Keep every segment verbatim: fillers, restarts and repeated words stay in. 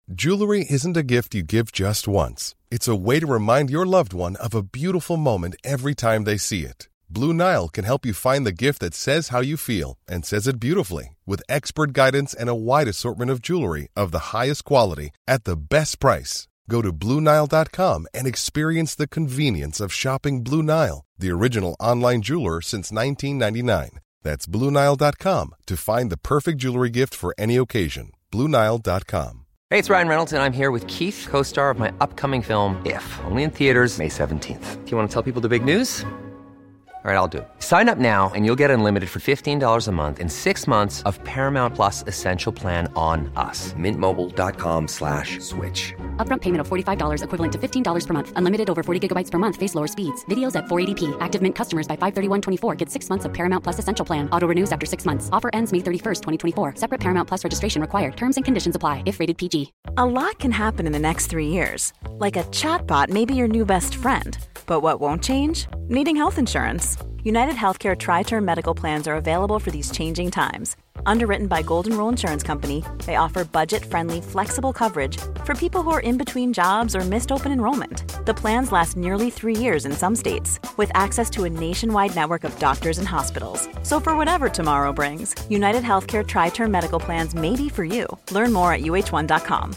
Jewelry isn't a gift you give just once. It's a way to remind your loved one of a beautiful moment every time they see it. Blue Nile can help you find the gift that says how you feel and says it beautifully, with expert guidance and a wide assortment of jewelry of the highest quality at the best price. Go to Blue Nile dot com and experience the convenience of shopping Blue Nile, the original online jeweler since nineteen ninety-nine. That's Blue Nile dot com to find the perfect jewelry gift for any occasion. Blue Nile dot com. Hey, it's Ryan Reynolds, and I'm here with Keith, co-star of my upcoming film, If, only in theaters May seventeenth. Do you want to tell people the big news? All right, I'll do it. Sign up now and you'll get unlimited for fifteen dollars a month and six months of Paramount Plus Essential Plan on us. Mint Mobile dot com slash switch. Upfront payment of forty-five dollars equivalent to fifteen dollars per month. Unlimited over forty gigabytes per month. Face lower speeds. Videos at four eighty p. Active Mint customers by five thirty-one twenty-four get six months of Paramount Plus Essential Plan. Auto renews after six months. Offer ends May thirty-first, twenty twenty-four. Separate Paramount Plus registration required. Terms and conditions apply if rated P G. A lot can happen in the next three years. Like a chatbot may be your new best friend. But what won't change? Needing health insurance. United Healthcare Tri-Term Medical Plans are available for these changing times. Underwritten by Golden Rule Insurance Company, they offer budget-friendly, flexible coverage for people who are in between jobs or missed open enrollment. The plans last nearly three years in some states, with access to a nationwide network of doctors and hospitals. So for whatever tomorrow brings, United Healthcare Tri-Term Medical Plans may be for you. Learn more at U H one dot com.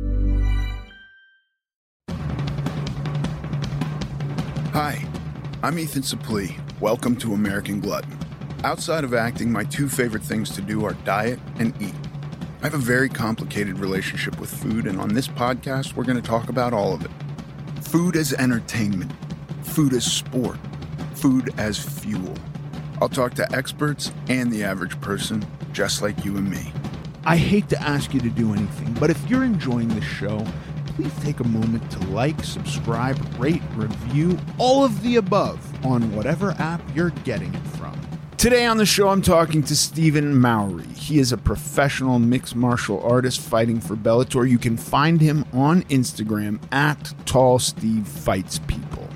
Hi, I'm Ethan Suplee. Welcome to American Glutton. Outside of acting, my two favorite things to do are diet and eat. I have a very complicated relationship with food, and on this podcast, we're going to talk about all of it. Food as entertainment, food as sport, food as fuel. I'll talk to experts and the average person, just like you and me. I hate to ask you to do anything, but if you're enjoying this show, please take a moment to like, subscribe, rate, review, all of the above on whatever app you're getting it from. Today on the show, I'm talking to Stephen Mowry. He is a professional mixed martial artist fighting for Bellator. You can find him on Instagram at Tall Steve Fights People.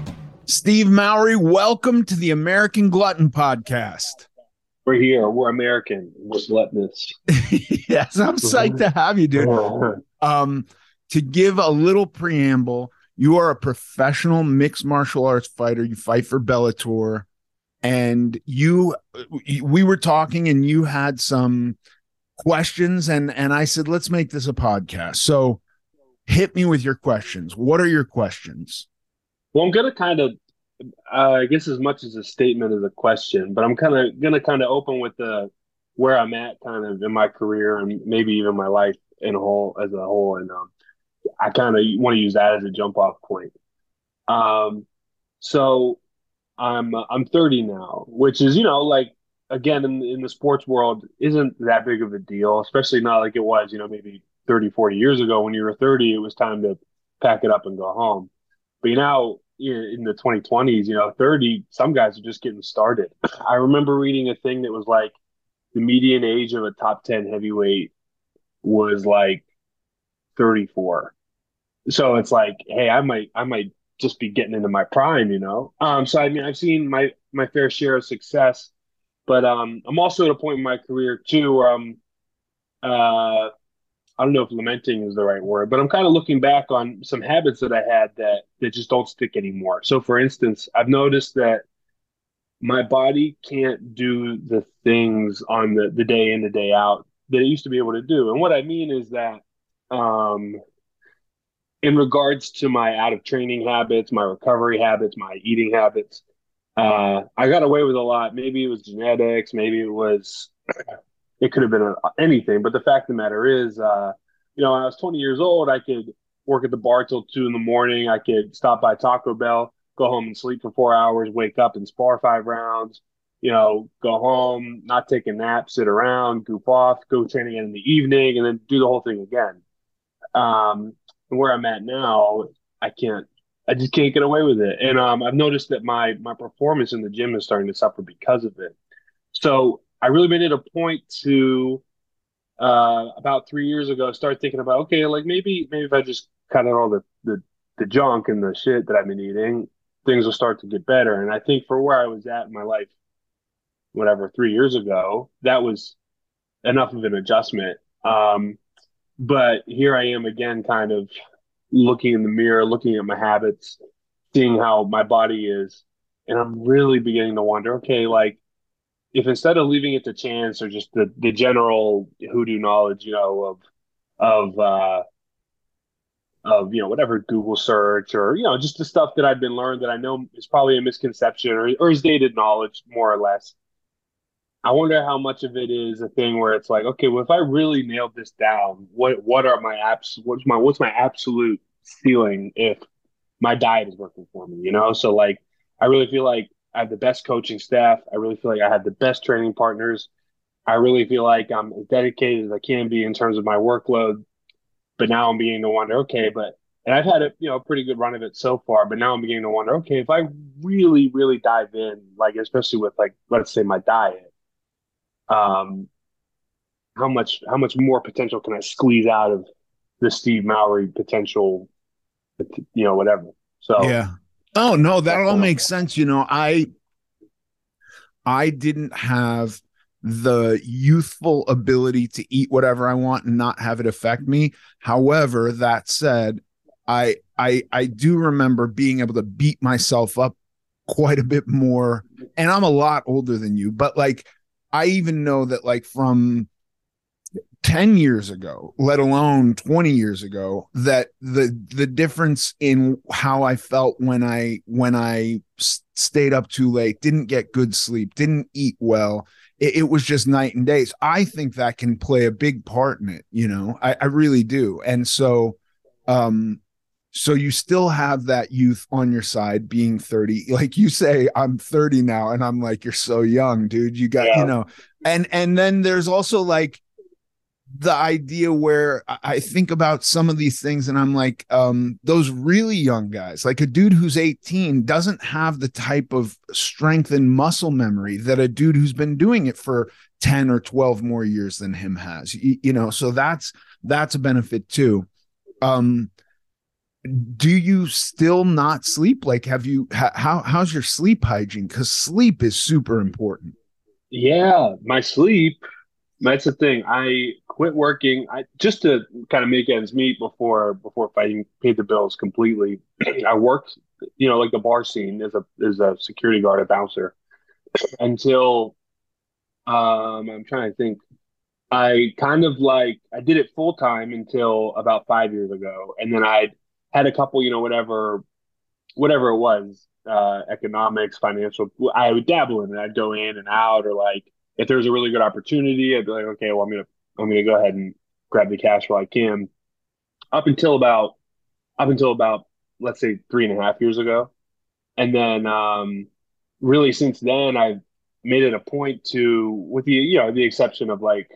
Steve Mowry, welcome to the American Glutton Podcast. We're here. We're American. We're gluttonous. Yes, I'm psyched to have you, dude. Um, to give a little preamble, you are a professional mixed martial arts fighter. You fight for Bellator, and you, we were talking, and you had some questions, and and I said, let's make this a podcast. So, hit me with your questions. What are your questions? Well, I'm gonna kind of, uh, I guess, as much as a statement as a question, but I'm kind of gonna kind of open with the where I'm at, kind of in my career, and maybe even my life in a whole as a whole, and um. I kind of want to use that as a jump off point. Um, so I'm uh, I'm thirty now, which is, you know, like, again, in, in the sports world, isn't that big of a deal, especially not like it was, you know, maybe thirty, forty years ago. When you were thirty, it was time to pack it up and go home. But now in the twenty twenties, you know, thirty, some guys are just getting started. I remember reading a thing that was like the median age of a top ten heavyweight was like thirty-four. So it's like, hey, I might, I might just be getting into my prime, you know? Um, so I mean, I've seen my, my fair share of success, but um, I'm also at a point in my career too, where I'm, uh, I don't know if lamenting is the right word, but I'm kind of looking back on some habits that I had that, that just don't stick anymore. So for instance, I've noticed that my body can't do the things on the, the day in, the day out that it used to be able to do. And what I mean is that, um, in regards to my out of training habits, my recovery habits, my eating habits, uh, I got away with a lot. Maybe it was genetics, maybe it was, it could have been anything. But the fact of the matter is, uh, you know, when I was twenty years old, I could work at the bar till two in the morning. I could stop by Taco Bell, go home and sleep for four hours, wake up and spar five rounds, you know, go home, not take a nap, sit around, goof off, go train again in the evening, and then do the whole thing again. Um, And where I'm at now, I can't, I just can't get away with it. And um, I've noticed that my my performance in the gym is starting to suffer because of it. So I really made it a point to, uh, about three years ago, start thinking about, okay, like maybe maybe if I just cut out all the, the, the junk and the shit that I've been eating, things will start to get better. And I think for where I was at in my life, whatever, three years ago, that was enough of an adjustment. Um, but here I am again, kind of looking in the mirror, looking at my habits, seeing how my body is, and I'm really beginning to wonder, okay, like if instead of leaving it to chance or just the the general hoodoo knowledge, you know, of of uh of you know whatever Google search or you know just the stuff that I've been learned that I know is probably a misconception or or is dated knowledge more or less. I wonder how much of it is a thing where it's like, okay, well, if I really nailed this down, what what are my apps? What's my what's my absolute ceiling if my diet is working for me? You know, so like, I really feel like I have the best coaching staff. I really feel like I have the best training partners. I really feel like I'm as dedicated as I can be in terms of my workload. But now I'm beginning to wonder, okay, but and I've had a you know a pretty good run of it so far. But now I'm beginning to wonder, okay, if I really really dive in, like especially with like let's say my diet um, how much how much more potential can I squeeze out of the Steve Mowry potential, you know, whatever. So Yeah. Oh no, that that's all kind of, makes sense. You know, I I didn't have the youthful ability to eat whatever I want and not have it affect me. However, that said, I I I do remember being able to beat myself up quite a bit more. And I'm a lot older than you, but like I even know that like from ten years ago, let alone twenty years ago, that the the difference in how I felt when I when I stayed up too late, didn't get good sleep, didn't eat well, it, it was just night and days. I think that can play a big part in it, you know. I, I really do. And so um so you still have that youth on your side being thirty. Like you say, I'm thirty now, and I'm like, you're so young, dude. You got, you yeah, know, and and then there's also like the idea where I think about some of these things and I'm like, um, those really young guys, like a dude who's eighteen doesn't have the type of strength and muscle memory that a dude who's been doing it for ten or twelve more years than him has, you, you know, so that's, that's a benefit too. Um, do you still not sleep? Like, have you, how, how's your sleep hygiene? Cause sleep is super important. yeah. My sleep. That's the thing. I quit working. I just to kind of make ends meet before before fighting paid the bills completely. I worked, you know, like the bar scene as a as a security guard, a bouncer, until um I'm trying to think. I kind of like I did it full time until about five years ago, and then I had a couple, you know, whatever whatever it was, uh, economics, financial. I would dabble in it. I'd go in and out, or like if there was a really good opportunity, I'd be like, okay, well, I'm gonna I'm gonna go ahead and grab the cash while I can. Up until about up until about let's say three and a half years ago, and then um, really since then, I've made it a point to, with the you know the exception of like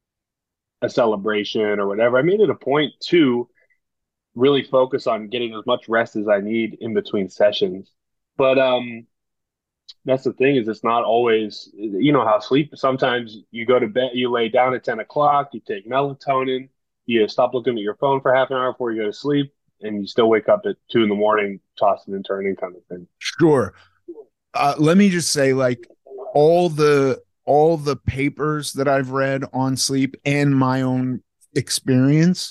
a celebration or whatever, I made it a point to really focus on getting as much rest as I need in between sessions. But um, that's the thing is it's not always you know how sleep. Sometimes you go to bed, you lay down at ten o'clock, you take melatonin, you stop looking at your phone for half an hour before you go to sleep, and you still wake up at two in the morning, tossing and turning kind of thing. Sure. Uh, let me just say, like all the all the papers that I've read on sleep and my own experience,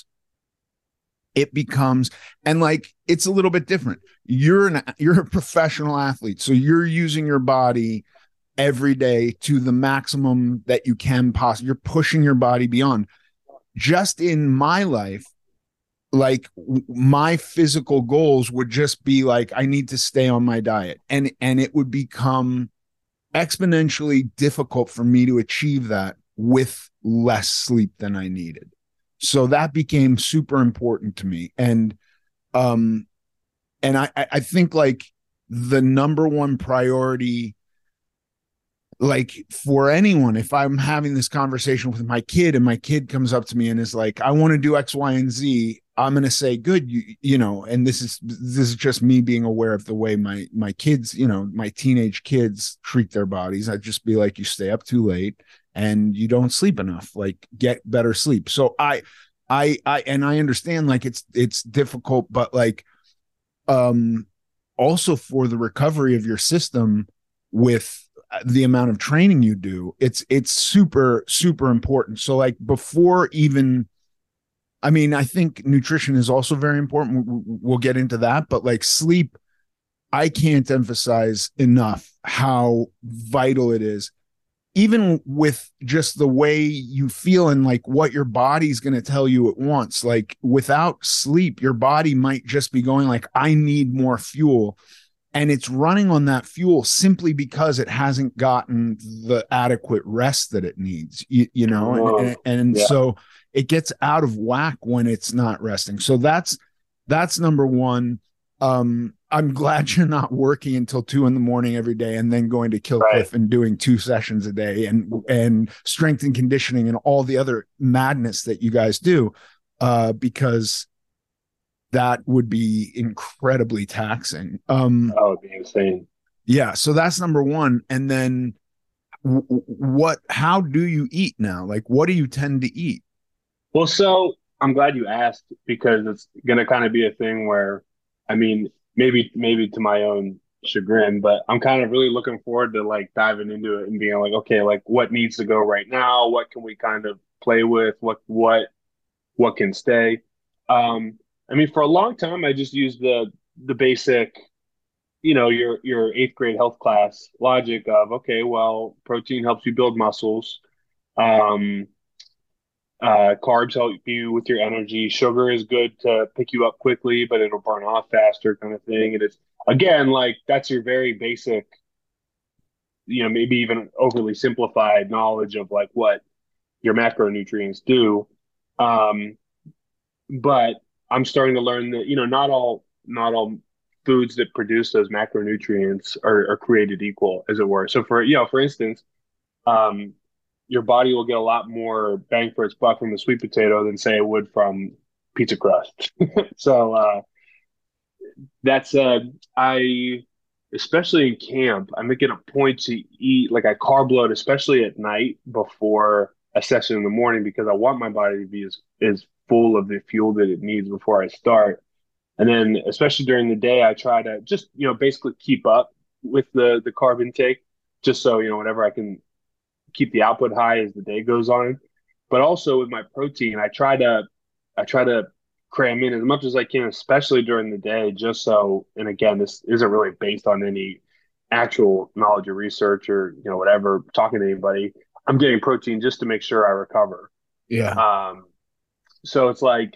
it becomes, and like it's a little bit different. You're an you're a professional athlete, so you're using your body every day to the maximum that you can possibly. You're pushing your body beyond. Just in my life, like my physical goals would just be like, I need to stay on my diet, and and it would become exponentially difficult for me to achieve that with less sleep than I needed. So that became super important to me. And um and I I think like the number one priority, like for anyone, if I'm having this conversation with my kid and my kid comes up to me and is like, I want to do X, Y, and Z, I'm going to say, good, you, you know, and this is, this is just me being aware of the way my, my kids, you know, my teenage kids treat their bodies. I'd just be like, you stay up too late and you don't sleep enough, like get better sleep. So I, I, I, and I understand like it's, it's difficult, but like, um, also for the recovery of your system with the amount of training you do, it's, it's super, super important. So like before even, I mean, I think nutrition is also very important. We'll get into that, but like sleep, I can't emphasize enough how vital it is, even with just the way you feel and like what your body's going to tell you it wants. Like without sleep, your body might just be going like, I need more fuel. And it's running on that fuel simply because it hasn't gotten the adequate rest that it needs, you, you know, and, and, and yeah. so it gets out of whack when it's not resting. So that's, that's number one. Um, I'm glad you're not working until two in the morning every day and then going to Kill Cliff right. and doing two sessions a day and, and strength and conditioning and all the other madness that you guys do, uh, because that would be incredibly taxing. Um, that would be insane. Yeah. So that's number one. And then w- what, how do you eat now? Like, what do you tend to eat? Well, so I'm glad you asked, because it's going to kind of be a thing where, I mean, maybe, maybe to my own chagrin, but I'm kind of really looking forward to like diving into it and being like, okay, like what needs to go right now? What can we kind of play with? What, what, what can stay? Um, I mean, for a long time, I just used the the basic, you know, your your eighth grade health class logic of, okay, well, protein helps you build muscles. Um, uh, carbs help you with your energy. Sugar is good to pick you up quickly, but it'll burn off faster, kind of thing. And it's, again, like that's your very basic, you know, maybe even overly simplified knowledge of like what your macronutrients do. Um, but I'm starting to learn that, you know, not all not all foods that produce those macronutrients are, are created equal, as it were. So for, you know, for instance, um, your body will get a lot more bang for its buck from the sweet potato than say it would from pizza crust. so uh, that's uh, I, especially in camp, I make it a point to eat, like I carb load, especially at night before a session in the morning, because I want my body to be as, as full of the fuel that it needs before I start. And then especially during the day, I try to just, you know, basically keep up with the, the carb intake, just so, you know, whenever I can keep the output high as the day goes on. But also with my protein, I try to, I try to cram in as much as I can, especially during the day, just so, and again, this isn't really based on any actual knowledge or research or, you know, whatever, talking to anybody. I'm getting protein just to make sure I recover. Yeah. Um, so it's like,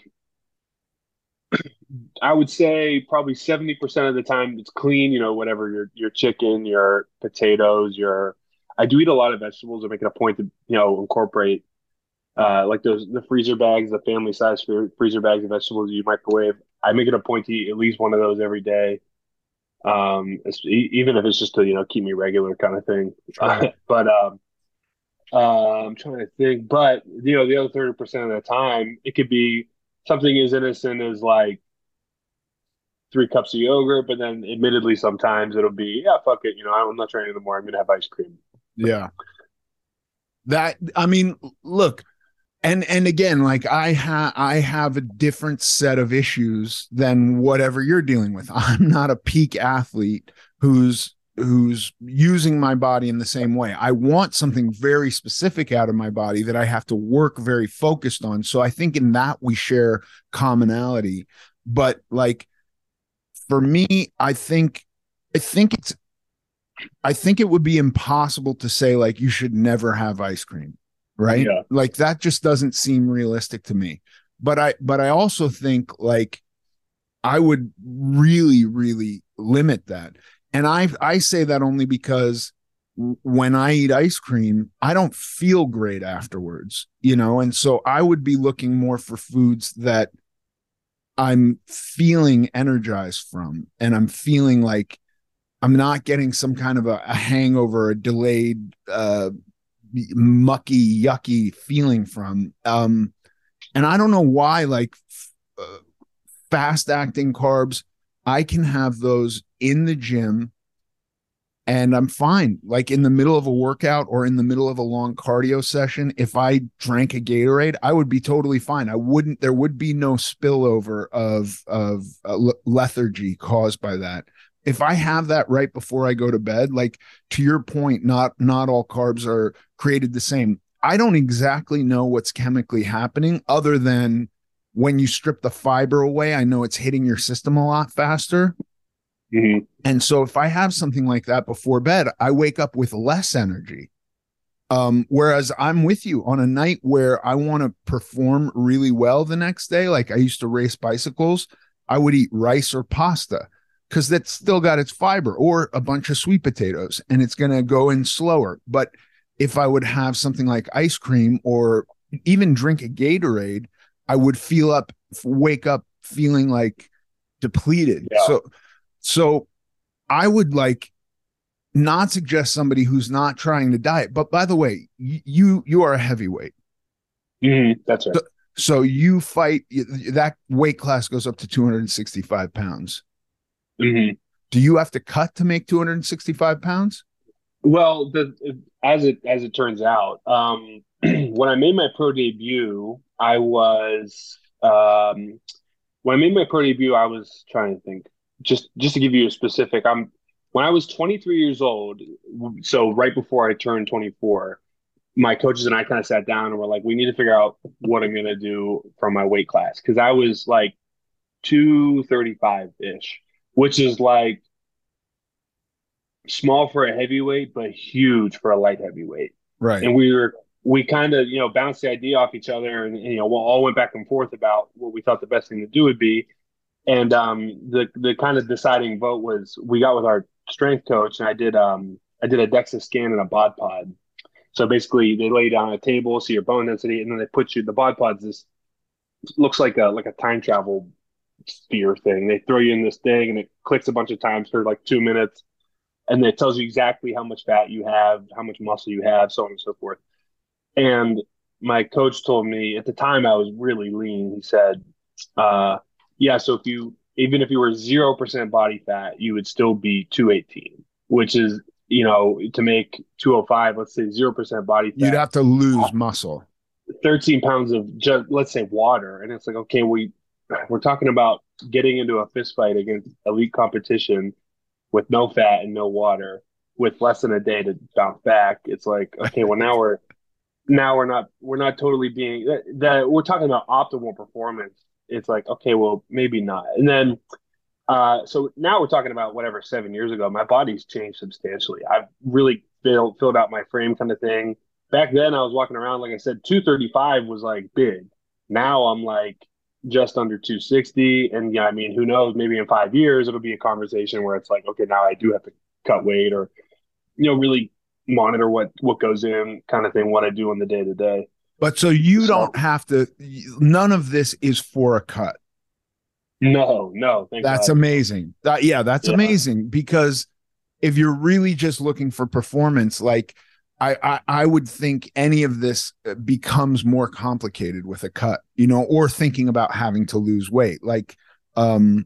I would say probably seventy percent of the time it's clean, you know, whatever your, your chicken, your potatoes, your, I do eat a lot of vegetables. I make it a point to, you know, incorporate, uh, like those, the freezer bags, the family size freezer bags of vegetables you microwave. I make it a point to eat at least one of those every day. Um, even if it's just to, you know, keep me regular kind of thing. Sure. but, um, uh, I'm trying to think, but you know, the other thirty percent of the time it could be something as innocent as like three cups of yogurt, but then admittedly sometimes it'll be, yeah, fuck it. You know, I'm not training anymore. I'm going to have ice cream. Yeah. That, I mean, look, and, and again, like I have, I have a different set of issues than whatever you're dealing with. I'm not a peak athlete who's, who's using my body in the same way. I want something very specific out of my body that I have to work very focused on. So I think in that we share commonality, but like, for me, I think, I think it's, I think it would be impossible to say like you should never have ice cream, right? Yeah. Like that just doesn't seem realistic to me. But I, but I also think like I would really, really limit that. And I, I say that only because when I eat ice cream, I don't feel great afterwards, you know? And so I would be looking more for foods that I'm feeling energized from, and I'm feeling like I'm not getting some kind of a, a hangover, a delayed, uh, mucky, yucky feeling from. Um, and I don't know why, like uh, fast acting carbs, I can have those in the gym and I'm fine. Like in the middle of a workout or in the middle of a long cardio session, if I drank a Gatorade, I would be totally fine. I wouldn't, there would be no spillover of, of uh, lethargy caused by that. If I have that right before I go to bed, like to your point, not, not all carbs are created the same. I don't exactly know what's chemically happening other than when you strip the fiber away, I know it's hitting your system a lot faster. Mm-hmm. And so if I have something like that before bed, I wake up with less energy. Um, whereas I'm with you on a night where I want to perform really well the next day. Like I used to race bicycles. I would eat rice or pasta because that's still got its fiber, or a bunch of sweet potatoes, and it's going to go in slower. But if I would have something like ice cream or even drink a Gatorade, I would feel up, wake up feeling like depleted. Yeah. So, so I would like not suggest somebody who's not trying to diet. But by the way, you you are a heavyweight. Mm-hmm. That's right. So, so you fight, that weight class goes up to two hundred sixty-five pounds. Mm-hmm. Do you have to cut to make two hundred sixty-five pounds? Well, the as it as it turns out, um, when I made my pro debut, I was um, when I made my pro debut, I was trying to think. Just just to give you a specific, I'm when I was twenty-three years old, so right before I turned twenty-four, my coaches and I kind of sat down and were like, we need to figure out what I'm going to do from my weight class, because I was like two thirty-five ish, which is like small for a heavyweight, but huge for a light heavyweight. Right. And we were, we kind of, you know, bounced the idea off each other, and, and, you know, we all went back and forth about what we thought the best thing to do would be. And um, the, the kind of deciding vote was, we got with our strength coach, and I did, um, I did a DEXA scan and a bod pod. So basically they lay down a table, see your bone density, and then they put you, the bod pod's this, looks like a, like a time travel sphere thing. They throw you in this thing and it clicks a bunch of times for like two minutes. And it tells you exactly how much fat you have, how much muscle you have, so on and so forth. And my coach told me, at the time I was really lean. He said, uh, yeah, so if you, even if you were zero percent body fat, you would still be two eighteen, which is, you know, to make two oh five, let's say zero percent body fat. You'd have to lose muscle. thirteen pounds of just, let's say, water. And it's like, okay, we, we're talking about getting into a fist fight against elite competition with no fat and no water, with less than a day to bounce back. It's like, okay, well now we're now we're not we're not totally being that we're talking about optimal performance. It's like, okay, well maybe not. And then uh so now we're talking about whatever, seven years ago. My body's changed substantially. I've really filled filled out my frame kind of thing. Back then I was walking around, like I said, two thirty-five was like big. Now I'm like just under two sixty. And yeah, I mean, who knows, maybe in five years, it'll be a conversation where it's like, okay, now I do have to cut weight, or, you know, really monitor what, what goes in kind of thing, what I do in the day to day. But so you so, don't have to, none of this is for a cut. No, no. Thank that's God. amazing. That, yeah, that's yeah. amazing, because if you're really just looking for performance, like I, I, I would think any of this becomes more complicated with a cut, you know, or thinking about having to lose weight. Like um,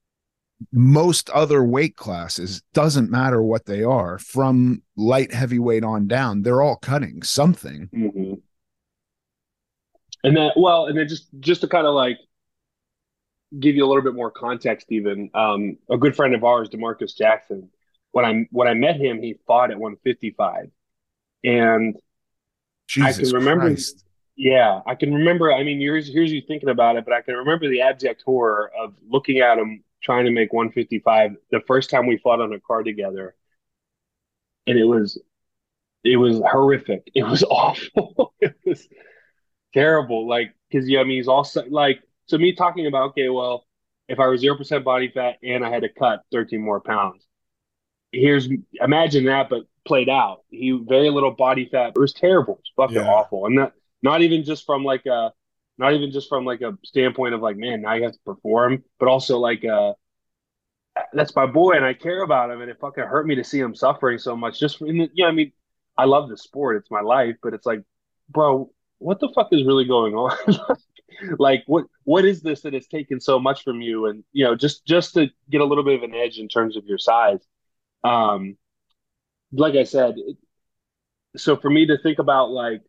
most other weight classes, doesn't matter what they are, from light heavyweight on down, they're all cutting something. Mm-hmm. And then, well, and then just, just to kind of like give you a little bit more context, even um, a good friend of ours, DeMarcus Jackson, when I, when I met him, he fought at one fifty-five. And Jesus I can remember, Christ. yeah, I can remember. I mean, here's here's you thinking about it, but I can remember the abject horror of looking at him trying to make one fifty-five the first time we fought on a card together, and it was it was horrific. It was awful. It was terrible. Like, because yeah, I mean, he's also like, so me talking about, okay, well, if I was zero percent body fat and I had to cut thirteen more pounds, here's imagine that, but played out. He very little body fat. It was terrible. It was fucking yeah. awful. And not not even just from like a not even just from like a standpoint of like, man, now you have to perform, but also like uh that's my boy and I care about him, and it fucking hurt me to see him suffering so much. Just in the, you know, I mean, I love the sport, it's my life, but it's like, bro, what the fuck is really going on? Like what what is this that has taken so much from you? And you know, just just to get a little bit of an edge in terms of your size. Um Like I said, so for me to think about like,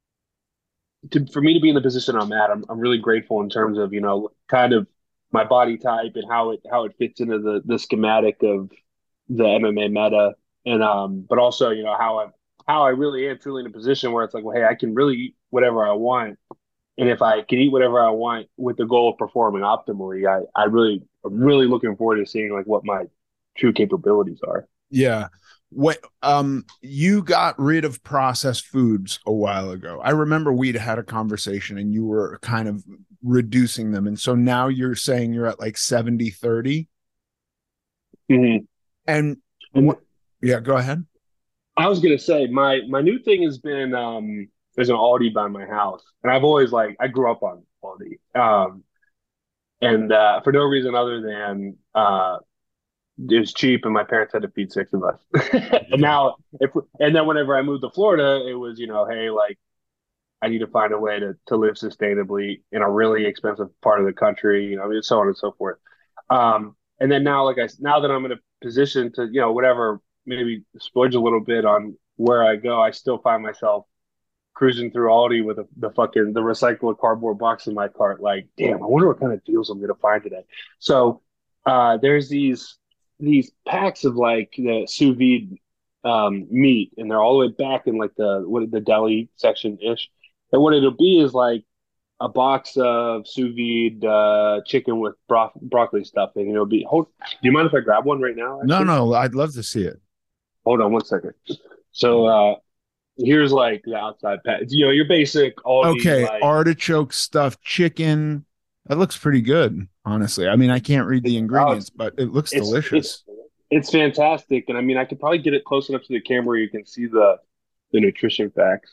to, for me to be in the position I'm at, I'm I'm really grateful in terms of, you know, kind of my body type and how it how it fits into the the schematic of the M M A meta, and um, but also, you know, how I how I really am truly in a position where it's like, well, hey, I can really eat whatever I want, and if I can eat whatever I want with the goal of performing optimally, I, I really, I'm really looking forward to seeing like what my true capabilities are. Yeah. What um you got rid of processed foods a while ago. I remember we'd had a conversation and you were kind of reducing them. And so now you're saying you're at like seventy thirty. Mm-hmm. And, and what, yeah, go ahead. I was gonna say my my new thing has been um there's an Aldi by my house. And I've always like I grew up on Aldi. Um and uh for no reason other than uh it was cheap and my parents had to feed six of us. And now if and then whenever I moved to Florida, it was, you know, hey, like I need to find a way to to live sustainably in a really expensive part of the country, you know, so on and so forth. Um, and then now, like I now that I'm in a position to, you know, whatever, maybe splurge a little bit on where I go, I still find myself cruising through Aldi with a, the fucking the recycled cardboard box in my cart. Like, damn, I wonder what kind of deals I'm gonna find today. So uh, there's these these packs of like the sous vide um, meat, and they're all the way back in like the what the deli section ish. And what it'll be is like a box of sous vide uh, chicken with bro- broccoli stuffing. And it'll be. Hold, do you mind if I grab one right now? Actually? No, no, I'd love to see it. Hold on one second. So uh, here's like the outside pack. You know, your basic. Aldi, okay, like, artichoke stuffed chicken. That looks pretty good, honestly. I mean, I can't read the ingredients, but it looks it's, delicious. It's, it's fantastic, and I mean, I could probably get it close enough to the camera where you can see the the nutrition facts.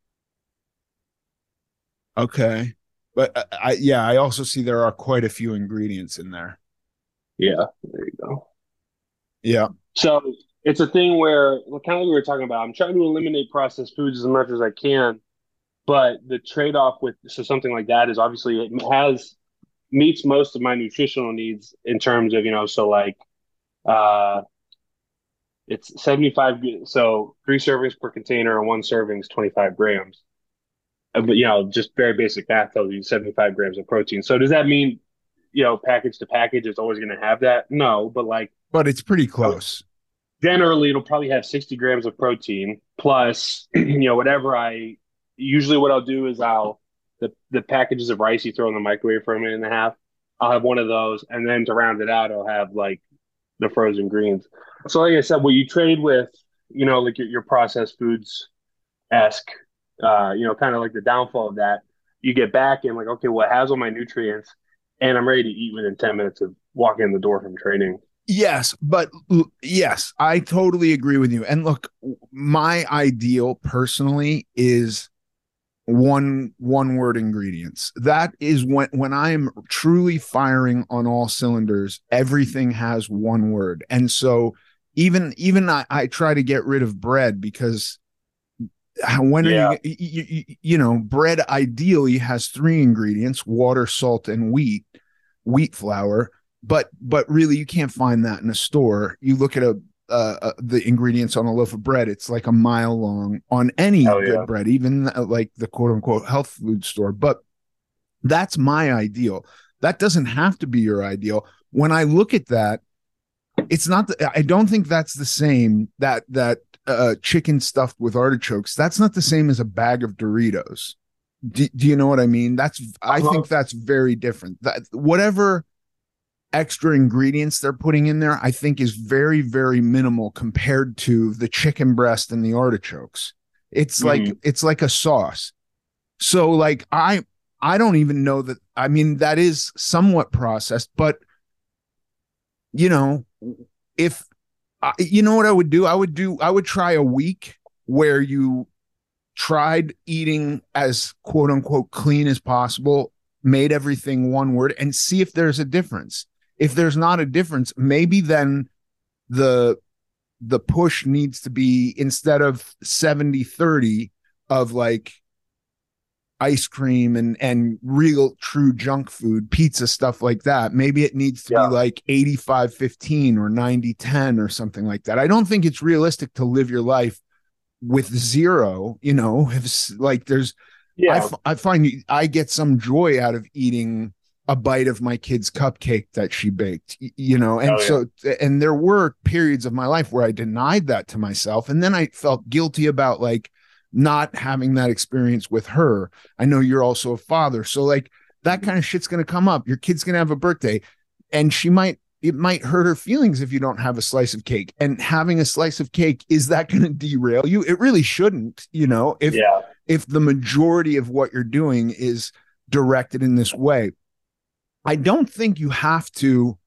Okay. But uh, I, yeah, I also see there are quite a few ingredients in there. Yeah, there you go. Yeah. So it's a thing where, kind of like we were talking about, I'm trying to eliminate processed foods as much as I can, but the trade-off with so something like that is obviously it has meets most of my nutritional needs in terms of, you know, so like uh, it's seventy-five, so three servings per container and one serving is twenty-five grams. But, you know, just very basic math tells you seventy-five grams of protein. So does that mean, you know, package to package it's always going to have that? No, but like. But it's pretty close. Generally, it'll probably have sixty grams of protein plus, you know, whatever I, usually what I'll do is I'll, the, the packages of rice you throw in the microwave for a minute and a half, I'll have one of those. And then to round it out, I'll have like the frozen greens. So like I said, what you trade with, you know, like your, your processed foods-esque, Uh, you know, kind of like the downfall of that, you get back and like, okay, well, it has all my nutrients and I'm ready to eat within ten minutes of walking in the door from training. Yes, but yes, I totally agree with you. And look, my ideal personally is one one word ingredients. That is when when I'm truly firing on all cylinders, everything has one word. And so even even I, I try to get rid of bread because when yeah. are you, you, you, you know, bread ideally has three ingredients: water, salt, and wheat, wheat flour. But but really, you can't find that in a store. You look at a uh, uh, the ingredients on a loaf of bread; it's like a mile long on any Hell good yeah. bread, even uh, like the quote unquote health food store. But that's my ideal. That doesn't have to be your ideal. When I look at that, it's not. The, I don't think that's the same. That that. Uh, chicken stuffed with artichokes, that's not the same as a bag of Doritos. Do, do you know what I mean? That's I uh-huh. think that's very different. That whatever extra ingredients they're putting in there, I think is very, very minimal compared to the chicken breast and the artichokes. It's mm-hmm. like it's like a sauce. So like I I don't even know that. I mean, that is somewhat processed, but you know, if Uh, you know what I would do? I would do, I would try a week where you tried eating as quote unquote clean as possible, made everything one word, and see if there's a difference. If there's not a difference, maybe then the, the push needs to be, instead of seventy thirty of like ice cream and, and real true junk food, pizza, stuff like that. Maybe it needs to yeah. be like eighty-five fifteen or ninety ten or something like that. I don't think it's realistic to live your life with zero, you know, if like there's, yeah. I, f- I find I get some joy out of eating a bite of my kid's cupcake that she baked, you know? And oh, so, yeah. and there were periods of my life where I denied that to myself. And then I felt guilty about like, not having that experience with her. I know you're also a father. So like that kind of shit's going to come up. Your kid's going to have a birthday and she might, it might hurt her feelings if you don't have a slice of cake. And having a slice of cake, is that going to derail you? It really shouldn't, you know, if, yeah. if the majority of what you're doing is directed in this way. I don't think you have to,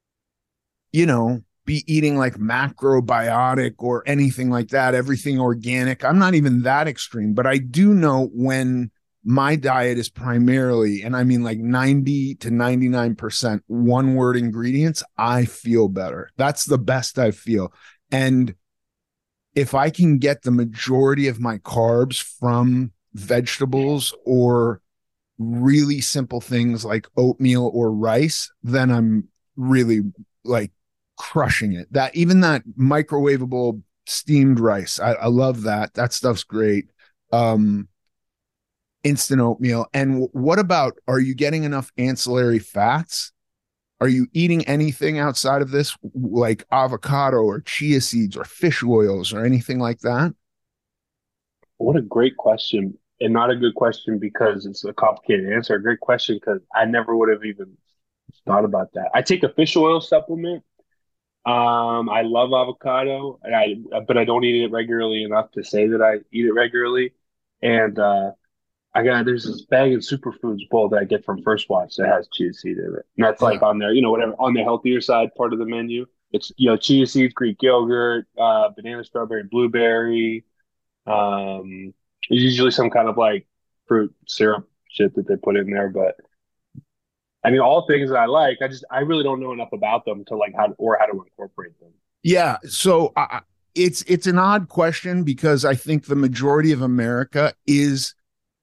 you know, be eating like macrobiotic or anything like that, everything organic. I'm not even that extreme, but I do know when my diet is primarily, and I mean like ninety to ninety-nine percent one word ingredients, I feel better. That's the best I feel. And if I can get the majority of my carbs from vegetables or really simple things like oatmeal or rice, then I'm really like crushing it. That even that microwavable steamed rice, I, I love that. That stuff's great. Um, instant oatmeal. And w- what about, are you getting enough ancillary fats? Are you eating anything outside of this, like avocado or chia seeds or fish oils or anything like that? What a great question. And not a good question because it's a complicated answer. A great question because I never would have even thought about that. I take a fish oil supplement. Um, I love avocado, and I but I don't eat it regularly enough to say that I eat it regularly. And uh, I got there's this bag of superfoods bowl that I get from First Watch that has chia seed in it, and that's Yeah. like on their, you know, whatever on the healthier side part of the menu. It's, you know, chia seeds, Greek yogurt, uh, banana, strawberry, blueberry. Um, there's usually some kind of like fruit syrup shit that they put in there, but I mean, all things that I like. I just I really don't know enough about them to like how or how to incorporate them. Yeah. So uh, it's it's an odd question because I think the majority of America is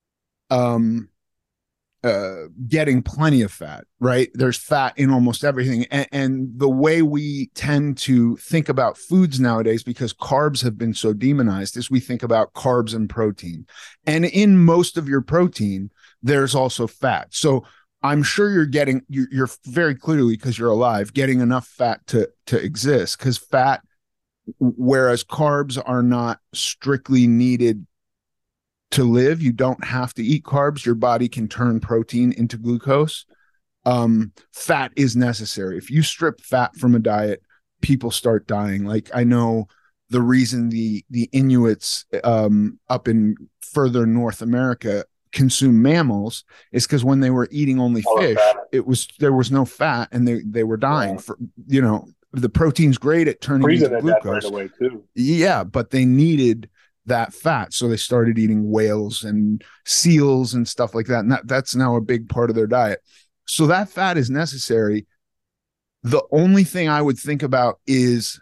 um uh getting plenty of fat, right? There's fat in almost everything. And, and the way we tend to think about foods nowadays, because carbs have been so demonized, is we think about carbs and protein. And in most of your protein, there's also fat. So I'm sure you're getting, you're, you're very clearly, because you're alive, getting enough fat to to exist, because fat, whereas carbs are not strictly needed to live, you don't have to eat carbs. Your body can turn protein into glucose. Um, fat is necessary. If you strip fat from a diet, people start dying. Like I know the reason the the Inuits um, up in further North America consume mammals is because when they were eating only fish, it was there was no fat and they they were dying. Yeah. For you know, the protein's great at turning Freezing into glucose right away too. Yeah, but they needed that fat, so they started eating whales and seals and stuff like that, and that, that's now a big part of their diet. So that fat is necessary. The only thing I would think about is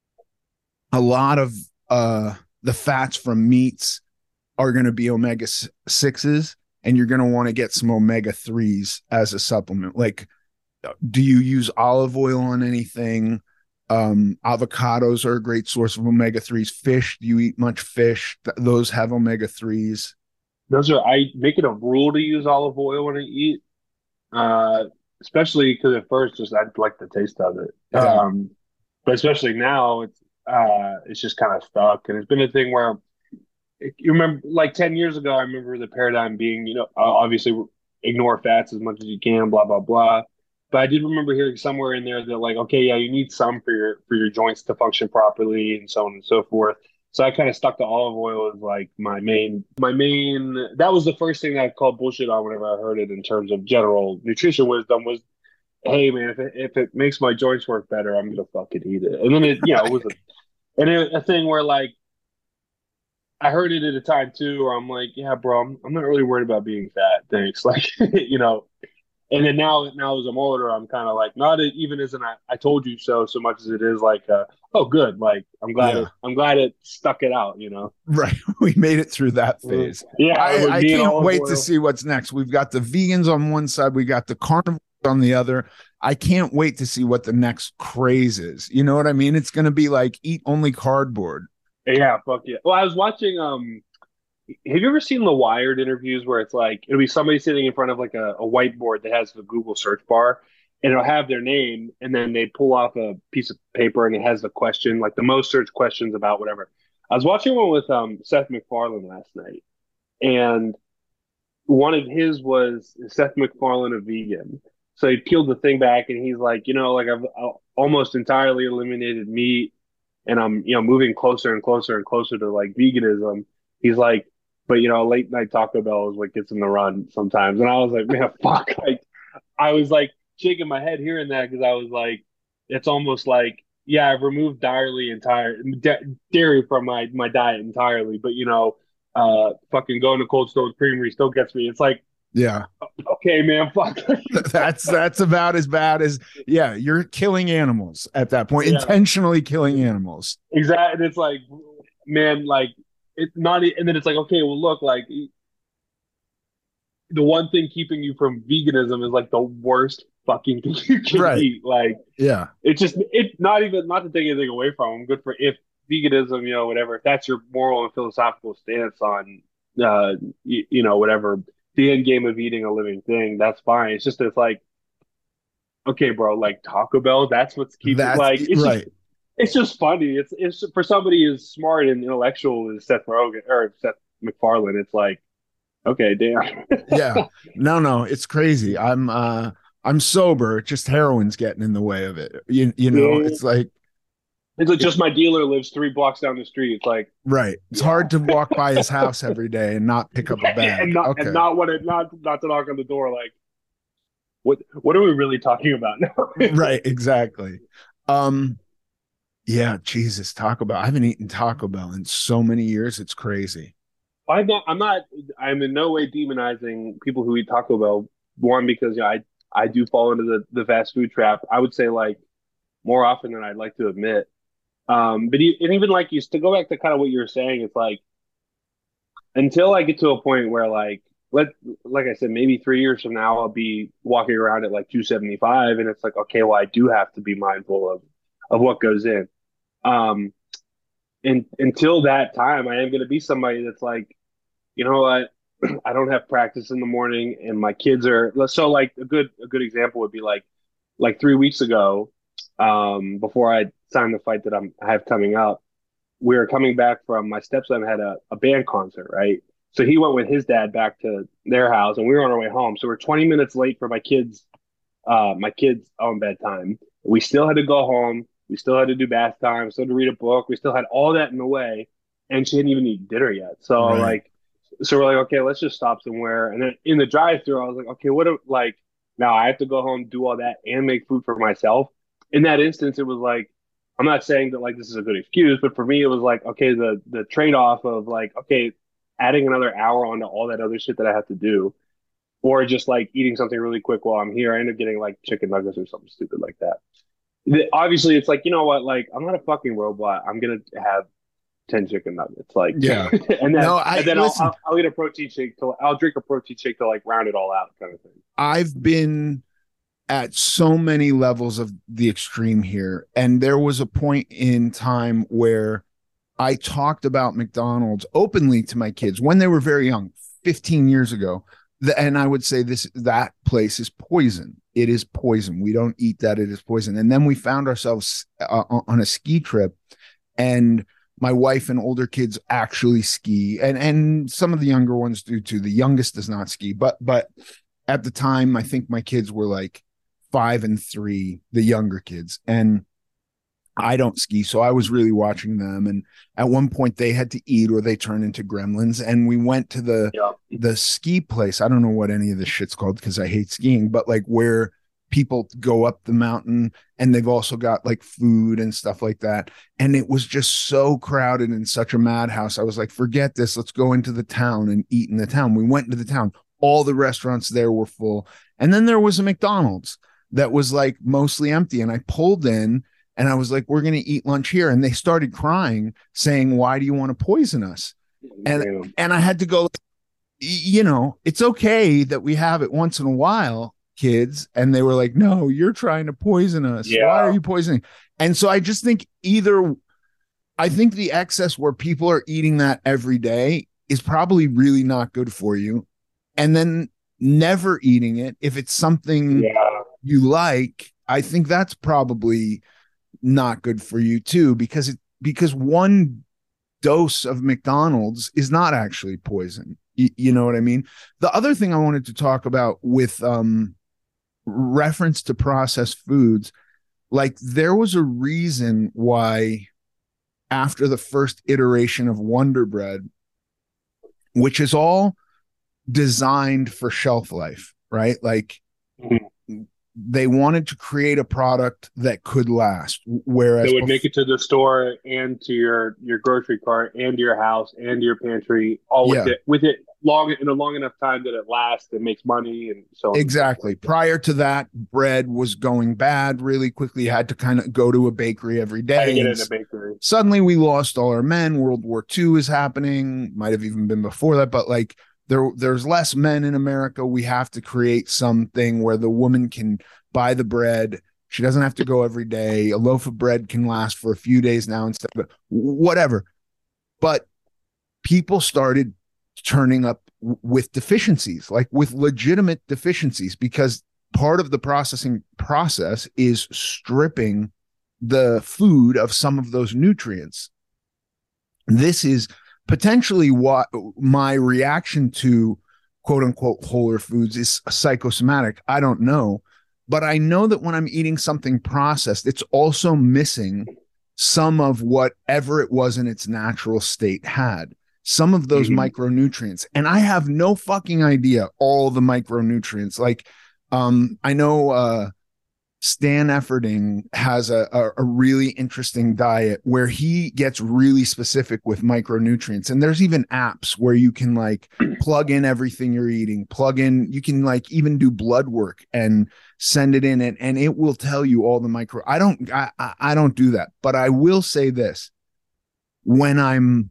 a lot of uh the fats from meats are going to be omega sixes, and you're going to want to get some omega threes as a supplement. Like, do you use olive oil on anything? Um, avocados are a great source of omega threes. Fish, do you eat much fish? Th- those have omega threes. Those are, I make it a rule to use olive oil when I eat, uh, especially because at first just I like the taste of it. Yeah. Um, but especially now, it's uh, it's just kind of stuck, and it's been a thing where you remember, like ten years ago, I remember the paradigm being, you know, uh, obviously ignore fats as much as you can, blah, blah, blah. But I did remember hearing somewhere in there that like, okay, yeah, you need some for your, for your joints to function properly and so on and so forth. So I kind of stuck to olive oil as like my main, my main, that was the first thing I called bullshit on whenever I heard it in terms of general nutrition wisdom was, hey man, if it, if it makes my joints work better, I'm going to fucking eat it. And then it, you know, it was a, and it, a thing where like, I heard it at a time too, where I'm like, yeah, bro, I'm, I'm not really worried about being fat. Thanks. Like, you know, and then now, now as I'm older, I'm kind of like, not even as an I, I told you so, so much as it is like, uh, oh, good. Like, I'm glad, Yeah. it, I'm glad it stuck it out, you know? Right. We made it through that phase. Yeah. I, I can't wait oil. to see what's next. We've got the vegans on one side. We got the carnivores on the other. I can't wait to see what the next craze is. You know what I mean? It's going to be like eat only cardboard. Yeah, fuck yeah. Well, I was watching, um, have you ever seen the Wired interviews where it's like, it'll be somebody sitting in front of like a, a whiteboard that has the Google search bar and it'll have their name and then they pull off a piece of paper and it has the question, like the most searched questions about whatever. I was watching one with um Seth MacFarlane last night, and one of his was Seth MacFarlane, a vegan. So he peeled the thing back, and he's like, you know, like I've uh, almost entirely eliminated meat, and I'm, you know, moving closer and closer and closer to like veganism. He's like, but you know, late night Taco Bell is what gets him the run sometimes. And I was like, man, fuck. Like, I was like shaking my head hearing that because I was like, it's almost like, yeah, I've removed dairy entire dairy from my my diet entirely, but you know, uh, fucking going to Cold Stone Creamery still gets me. It's like, Yeah. okay, man, fuck. That's that's about as bad as, yeah, you're killing animals at that point, Yeah. intentionally killing animals. Exactly. And it's like, man, like it's not, and then it's like, okay, well, look, like the one thing keeping you from veganism is like the worst fucking thing you can Right. eat. Like, Yeah. it's just, it not even, not to take anything away from them. Good for if veganism, you know, whatever, if that's your moral and philosophical stance on, uh, you, you know, whatever, the end game of eating a living thing, that's fine. It's just, it's like, okay, bro, like Taco Bell, that's what's keeping, That's like, it's right. just, it's just funny. It's, it's for somebody as smart and intellectual as Seth Rogen or Seth MacFarlane. It's like, okay, damn. Yeah. No, no, it's crazy. I'm uh I'm sober, just heroin's getting in the way of it. You you know, Yeah. it's like, It's like just my dealer lives three blocks down the street. It's like, right. It's Yeah. hard to walk by his house every day and not pick up a bag. and not Okay. and not what it not not to knock on the door. Like, what what are we really talking about now? Right, exactly. Um yeah, Jesus, Taco Bell. I haven't eaten Taco Bell in so many years. It's crazy. I'm not. I'm not. I'm in no way demonizing people who eat Taco Bell. One, because you know, I I do fall into the the fast food trap. I would say like more often than I'd like to admit. Um, but e- and even like you to go back to kind of what you were saying, it's like until I get to a point where like let like I said, maybe three years from now I'll be walking around at like two seventy-five, and it's like okay, well I do have to be mindful of of what goes in. Um, and until that time, I am going to be somebody that's like, you know what, I don't have practice in the morning, and my kids are so like a good a good example would be like like three weeks ago, um, before I signed the fight that I'm I have coming up. We were coming back from my stepson had a, a band concert, right? So he went with his dad back to their house, and we were on our way home. So we're twenty minutes late for my kids, uh, my kids' own bedtime. We still had to go home. We still had to do bath time. Still had to read a book. We still had all that in the way, and she hadn't even eaten dinner yet. So Right. like, so we're like, okay, let's just stop somewhere. And then in the drive-thru, I was like, okay, what? Do, like now I have to go home, do all that, and make food for myself. In that instance, it was like, I'm not saying that like this is a good excuse, but for me, it was like, okay, the the trade-off of like, okay, adding another hour onto all that other shit that I have to do, or just like eating something really quick while I'm here. I end up getting like chicken nuggets or something stupid like that. The- Obviously, it's like, you know what? Like, I'm not a fucking robot. I'm gonna have ten chicken nuggets, like, Yeah. and then No, I- and then I'll, listen. I'll I'll eat a protein shake till I'll drink a protein shake to like round it all out, kind of thing. I've been at so many levels of the extreme here. And there was a point in time where I talked about McDonald's openly to my kids when they were very young, fifteen years ago. The- And I would say this, that place is poison. It is poison. We don't eat that. It is poison. And then we found ourselves uh, on a ski trip, and my wife and older kids actually ski, and and some of the younger ones do too. The youngest does not ski, but but at the time, I think my kids were like five and three, the younger kids, and I don't ski, so I was really watching them. And at one point, they had to eat or they turned into gremlins. And we went to the Yeah. the ski place. I don't know what any of this shit's called because I hate skiing, but like where people go up the mountain, and they've also got like food and stuff like that. And it was just so crowded and such a madhouse. I was like, forget this. Let's go into the town and eat in the town. We went into the town. All the restaurants there were full. And then there was a McDonald's that was like mostly empty. And I pulled in and I was like, we're going to eat lunch here. And they started crying, saying, why do you want to poison us? And Damn. and I had to go, you know, it's okay that we have it once in a while, kids. And they were like, no, you're trying to poison us. Yeah. Why are you poisoning? And so I just think either, I think the excess where people are eating that every day is probably really not good for you. And then never eating it, if it's something Yeah. you like, I think that's probably not good for you too, because it because one dose of McDonald's is not actually poison. You, you know what I mean? The other thing I wanted to talk about with um, reference to processed foods, like there was a reason why after the first iteration of Wonder Bread, which is all designed for shelf life, right? Like mm-hmm. they wanted to create a product that could last, whereas they would bef- make it to the store and to your your grocery cart and to your house and to your pantry, all with yeah. it with it long in a long enough time that it lasts and makes money and so on. Exactly. And so prior to that, bread was going bad really quickly. You had to kind of go to a bakery every day. Had to get in a bakery. Suddenly we lost all our men. World War Two is happening. Might have even been before that, but like there, there's less men in America. We have to create something where the woman can buy the bread. She doesn't have to go every day. A loaf of bread can last for a few days now instead of whatever. But people started turning up w- with deficiencies, like with legitimate deficiencies, because part of the processing process is stripping the food of some of those nutrients. This is potentially what my reaction to quote unquote wholer foods is psychosomatic. I don't know, but I know that when I'm eating something processed, it's also missing some of whatever it was in its natural state had. Some of those mm-hmm. micronutrients. And I have no fucking idea all the micronutrients. Like, um, I know uh, Stan Efferding has a, a, a really interesting diet where he gets really specific with micronutrients. And there's even apps where you can like plug in everything you're eating, plug in, you can like even do blood work and send it in and, and it will tell you all the micro. I don't, I, I don't do that, but I will say this. When I'm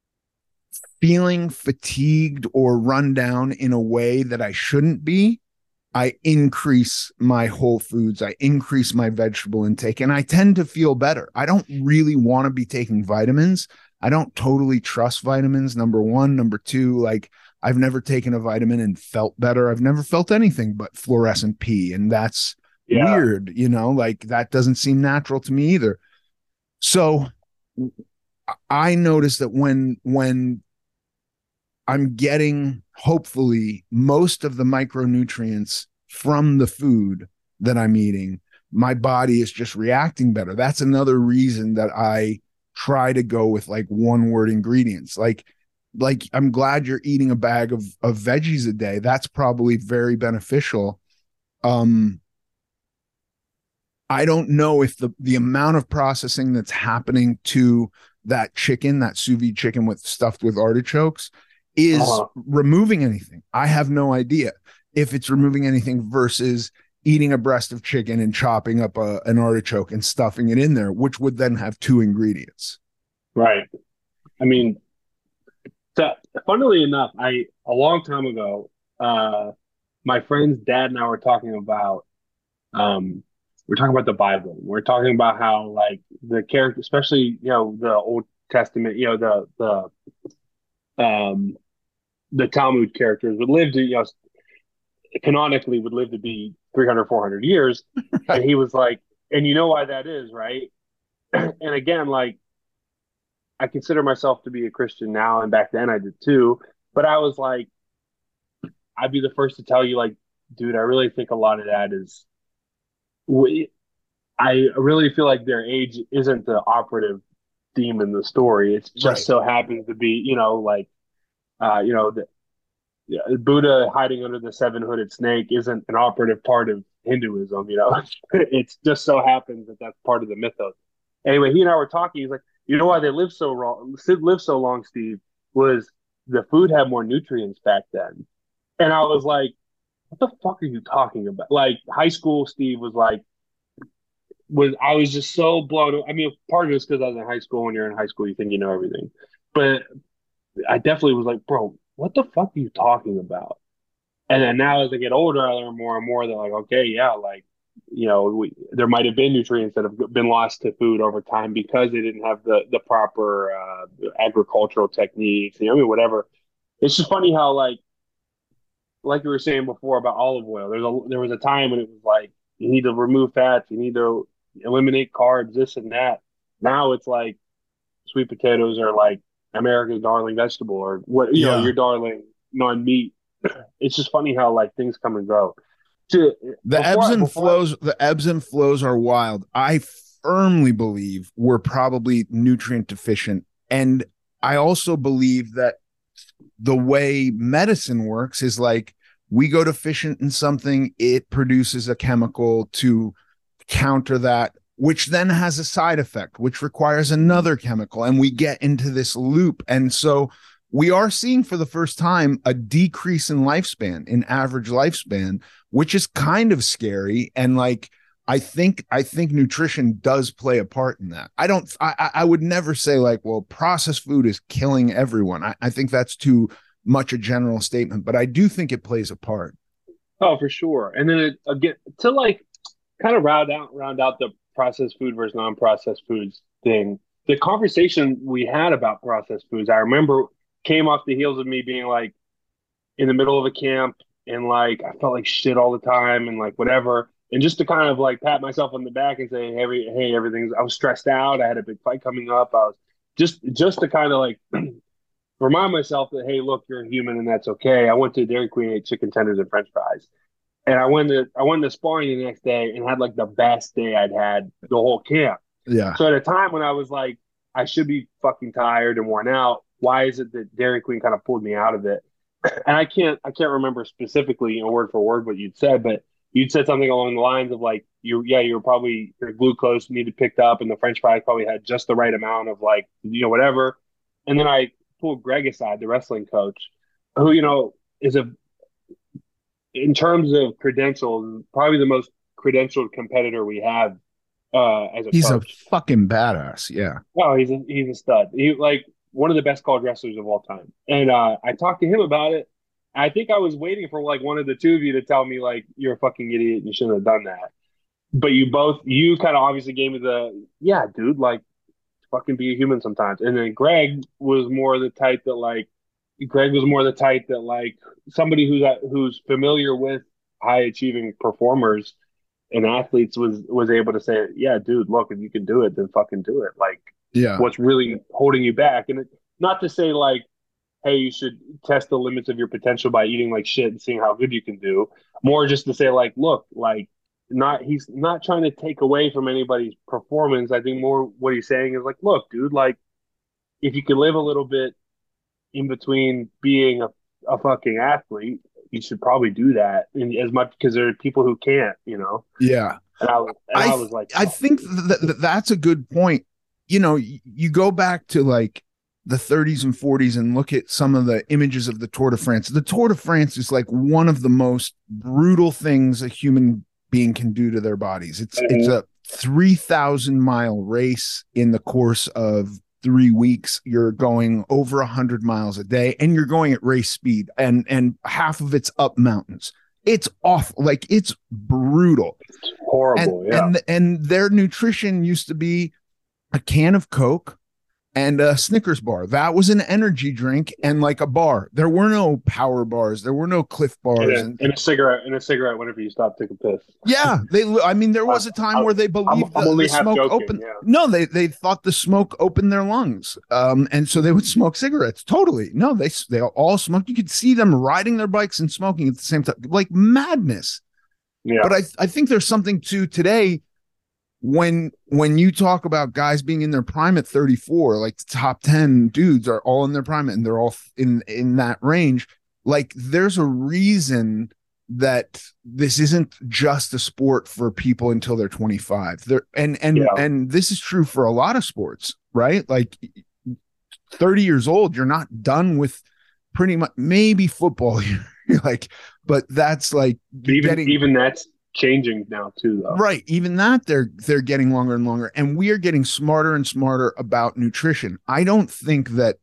feeling fatigued or run down in a way that I shouldn't be, I increase my whole foods. I increase my vegetable intake and I tend to feel better. I don't really want to be taking vitamins. I don't totally trust vitamins. Number one. Number two, like I've never taken a vitamin and felt better. I've never felt anything but fluorescent pee. And that's yeah. weird. You know, like that doesn't seem natural to me either. So I noticed that when, when, I'm getting, hopefully, most of the micronutrients from the food that I'm eating, my body is just reacting better. That's another reason that I try to go with like one word ingredients. Like, like I'm glad you're eating a bag of, of veggies a day. That's probably very beneficial. Um, I don't know if the, the amount of processing that's happening to that chicken, that sous vide chicken with stuffed with artichokes, is uh-huh. removing anything. I have no idea if it's removing anything versus eating a breast of chicken and chopping up a, an artichoke and stuffing it in there, which would then have two ingredients. Right. I mean, so funnily enough, I a long time ago, uh, my friend's dad and I were talking about, um, we're talking about the Bible. We're talking about how like the character, especially you know the Old Testament, you know the the um. the Talmud characters would live to, you know, canonically would live to be three hundred, four hundred years. Right. And he was like, and you know why that is, right? And again, like, I consider myself to be a Christian now, and back then I did too. But I was like, I'd be the first to tell you, like, dude, I really think a lot of that is, we, I really feel like their age isn't the operative theme in the story. It just right. so happens to be, you know, like, Uh, you know, the, yeah, Buddha hiding under the seven-hooded snake isn't an operative part of Hinduism. You know, it just so happens that that's part of the mythos. Anyway, he and I were talking. He's like, you know why they lived so long, lived so long, Steve, was the food had more nutrients back then. And I was like, what the fuck are you talking about? Like high school Steve was like, was I was just so blown. I mean, part of it is because I was in high school. When you're in high school, you think you know everything, but I definitely was like, bro, what the fuck are you talking about? And then now as I get older, I learn more and more that like, okay, yeah, like, you know, we, there might have been nutrients that have been lost to food over time because they didn't have the, the proper uh, agricultural techniques, you know, I mean, whatever. It's just funny how like, like you were saying before about olive oil, there's a, there was a time when it was like, you need to remove fats, you need to eliminate carbs, this and that. Now it's like sweet potatoes are like America's darling vegetable, or what, you know, Yeah. your darling non-meat. It's just funny how like things come and go. To, The ebbs I, and I, flows, the ebbs and flows are wild. I firmly believe we're probably nutrient deficient. And I also believe that the way medicine works is like we go deficient in something, it produces a chemical to counter that, which then has a side effect, which requires another chemical. And we get into this loop. And so we are seeing for the first time a decrease in lifespan, in average lifespan, which is kind of scary. And like, I think, I think nutrition does play a part in that. I don't, I, I would never say like, well, processed food is killing everyone. I, I think that's too much a general statement, but I do think it plays a part. Oh, for sure. And then it, again, to like kind of round out, round out the processed food versus non-processed foods thing, the conversation we had about processed foods, I remember came off the heels of me being like in the middle of a camp and like I felt like shit all the time and like whatever. And just to kind of like pat myself on the back and say, hey, hey, everything's, I was stressed out. I had a big fight coming up. I was just, just to kind of like remind myself that, hey, look, you're a human and that's okay. I went to Dairy Queen, ate chicken tenders and French fries. And I went to, I went to sparring the next day and had like the best day I'd had the whole camp. Yeah. So at a time when I was like, I should be fucking tired and worn out, why is it that Dairy Queen kind of pulled me out of it? And I can't, I can't remember specifically, you know, word for word what you'd said, but you'd said something along the lines of like, you, yeah, you were probably, your glucose needed picked up and the French fries probably had just the right amount of like, you know, whatever. And then I pulled Greg aside, the wrestling coach, who, you know, is a, in terms of credentials, probably the most credentialed competitor we have uh, as a he's coach. a fucking badass. Yeah. Oh, he's a, he's a stud. He like one of the best called wrestlers of all time. And uh, I talked to him about it. I think I was waiting for like one of the two of you to tell me like you're a fucking idiot and you shouldn't have done that. But you both, you kind of obviously gave me the, yeah, dude, like fucking be a human sometimes. And then Greg was more the type that like, Greg was more the type that like somebody who's who's familiar with high achieving performers and athletes was was able to say, yeah, dude, look, if you can do it, then fucking do it. Like, yeah, what's really holding you back? And it, not to say like, hey, you should test the limits of your potential by eating like shit and seeing how good you can do. More just to say like, look, like not he's not trying to take away from anybody's performance. I think more what he's saying is like, look, dude, like if you can live a little bit in between being a, a fucking athlete, you should probably do that in, as much because there are people who can't, you know? Yeah. And I, and I, I was like, I think that, that that's a good point. You know, you, you go back to like the thirties and forties and look at some of the images of the Tour de France. The Tour de France is like one of the most brutal things a human being can do to their bodies. It's, mm-hmm. it's a three thousand mile race in the course of three weeks. You're going over a hundred miles a day and you're going at race speed and, and half of it's up mountains. It's awful. Like it's brutal. It's horrible. And, yeah. and, and their nutrition used to be a can of Coke and a Snickers bar. That was an energy drink and like a bar. There were no power bars. There were no Cliff bars. And a, and, and a cigarette and a cigarette whenever you stop taking a piss. Yeah. They, I mean, there was a time I'm, where they believed I'm, I'm the, only the half smoke joking, opened. Yeah. No, they, they thought the smoke opened their lungs. Um, and so they would smoke cigarettes. Totally. No, they, they all smoked. You could see them riding their bikes and smoking at the same time, like madness. Yeah. But I, I think there's something to today when when you talk about guys being in their prime at thirty-four, like the top ten dudes are all in their prime and they're all in in that range. Like there's a reason that this isn't just a sport for people until they're twenty-five. There and and yeah. and this is true for a lot of sports, right? Like thirty years old, you're not done with pretty much maybe football. You're like, but that's like even getting, even that's changing now too, though. Right. Even that they're they're getting longer and longer, and we are getting smarter and smarter about nutrition. I don't think that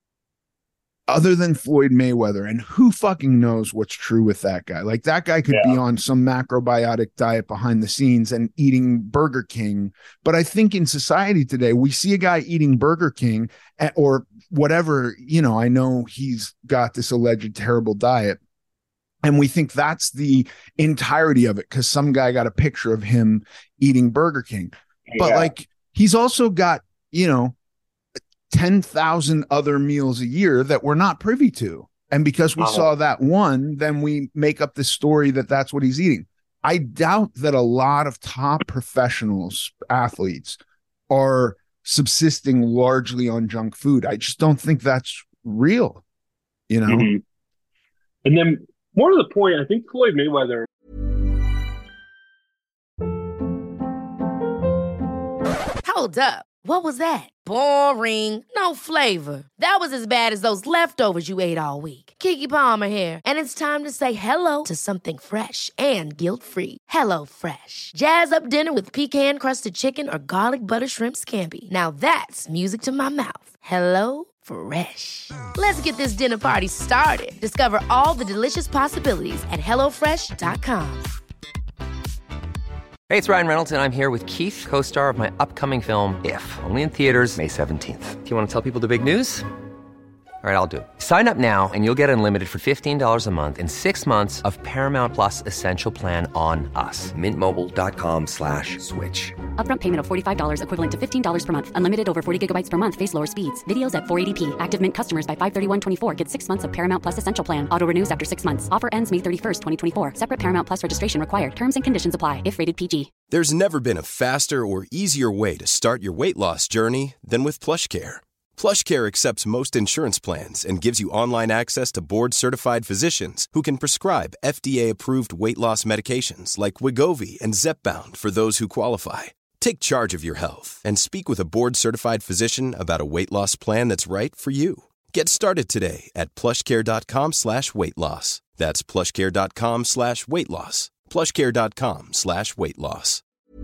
other than Floyd Mayweather, and who fucking knows what's true with that guy. Like that guy could yeah. be on some macrobiotic diet behind the scenes and eating Burger King. But I think in society today, we see a guy eating Burger King at, or whatever, you know, I know he's got this alleged terrible diet. And we think that's the entirety of it because some guy got a picture of him eating Burger King. But yeah. like he's also got, you know, ten thousand other meals a year that we're not privy to. And because we Uh-huh. saw that one, then we make up this story that that's what he's eating. I doubt that a lot of top professionals, athletes, are subsisting largely on junk food. I just don't think that's real, you know? Mhm. And then more to the point, I think Floyd Mayweather. Hold up. What was that? Boring. No flavor. That was as bad as those leftovers you ate all week. Keke Palmer here. And it's time to say hello to something fresh and guilt-free. Hello Fresh. Jazz up dinner with pecan-crusted chicken or garlic butter shrimp scampi. Now that's music to my mouth. Hello Fresh. Let's get this dinner party started. Discover all the delicious possibilities at hello fresh dot com. Hey, it's Ryan Reynolds, and I'm here with Keith, co-star of my upcoming film, If, only in theaters May seventeenth. Do you want to tell people the big news? All right, I'll do it. Sign up now and you'll get unlimited for fifteen dollars a month and six months of Paramount Plus Essential Plan on us. Mint Mobile dot com slash switch. Upfront payment of forty-five dollars equivalent to fifteen dollars per month. Unlimited over forty gigabytes per month. Face lower speeds. Videos at four eighty p. Active Mint customers by five thirty-one twenty-four get six months of Paramount Plus Essential Plan. Auto renews after six months. Offer ends May thirty-first, twenty twenty-four. Separate Paramount Plus registration required. Terms and conditions apply if rated P G. There's never been a faster or easier way to start your weight loss journey than with PlushCare. PlushCare accepts most insurance plans and gives you online access to board-certified physicians who can prescribe F D A-approved weight loss medications like Wegovy and Zepbound for those who qualify. Take charge of your health and speak with a board-certified physician about a weight loss plan that's right for you. Get started today at plushcare.com slash weight loss. That's plushcare.com slash weight loss. plushcare.com slash weight loss.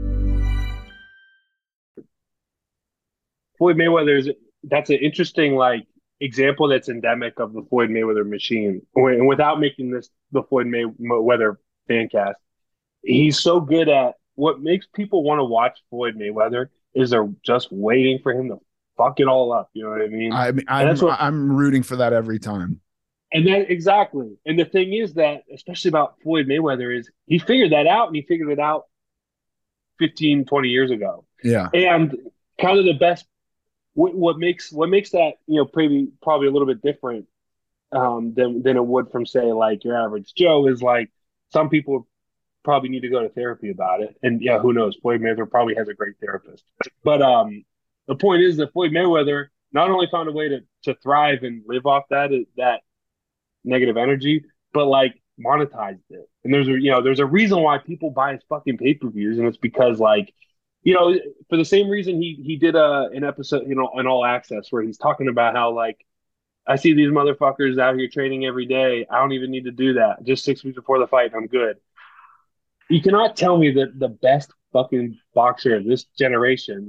Floyd Mayweather's that's an interesting like example that's endemic of the Floyd Mayweather machine. And without making this the Floyd Mayweather fan cast, he's so good at what makes people want to watch Floyd Mayweather is they're just waiting for him to fuck it all up. You know what I mean? I mean, I'm, what, I'm rooting for that every time. And then exactly. And the thing is that, especially about Floyd Mayweather, is he figured that out, and he figured it out fifteen, twenty years ago. Yeah. And kind of the best. What, what makes what makes that you know probably probably a little bit different um, than than it would from say like your average Joe is like some people probably need to go to therapy about it, and yeah, who knows? Floyd Mayweather probably has a great therapist, but um, the point is that Floyd Mayweather not only found a way to to thrive and live off that that negative energy, but like monetized it. And there's a you know there's a reason why people buy his fucking pay per views, and it's because like. You know, for the same reason he he did a an episode, you know, on All Access where he's talking about how like I see these motherfuckers out here training every day. I don't even need to do that. Just six weeks before the fight, I'm good. You cannot tell me that the best fucking boxer of this generation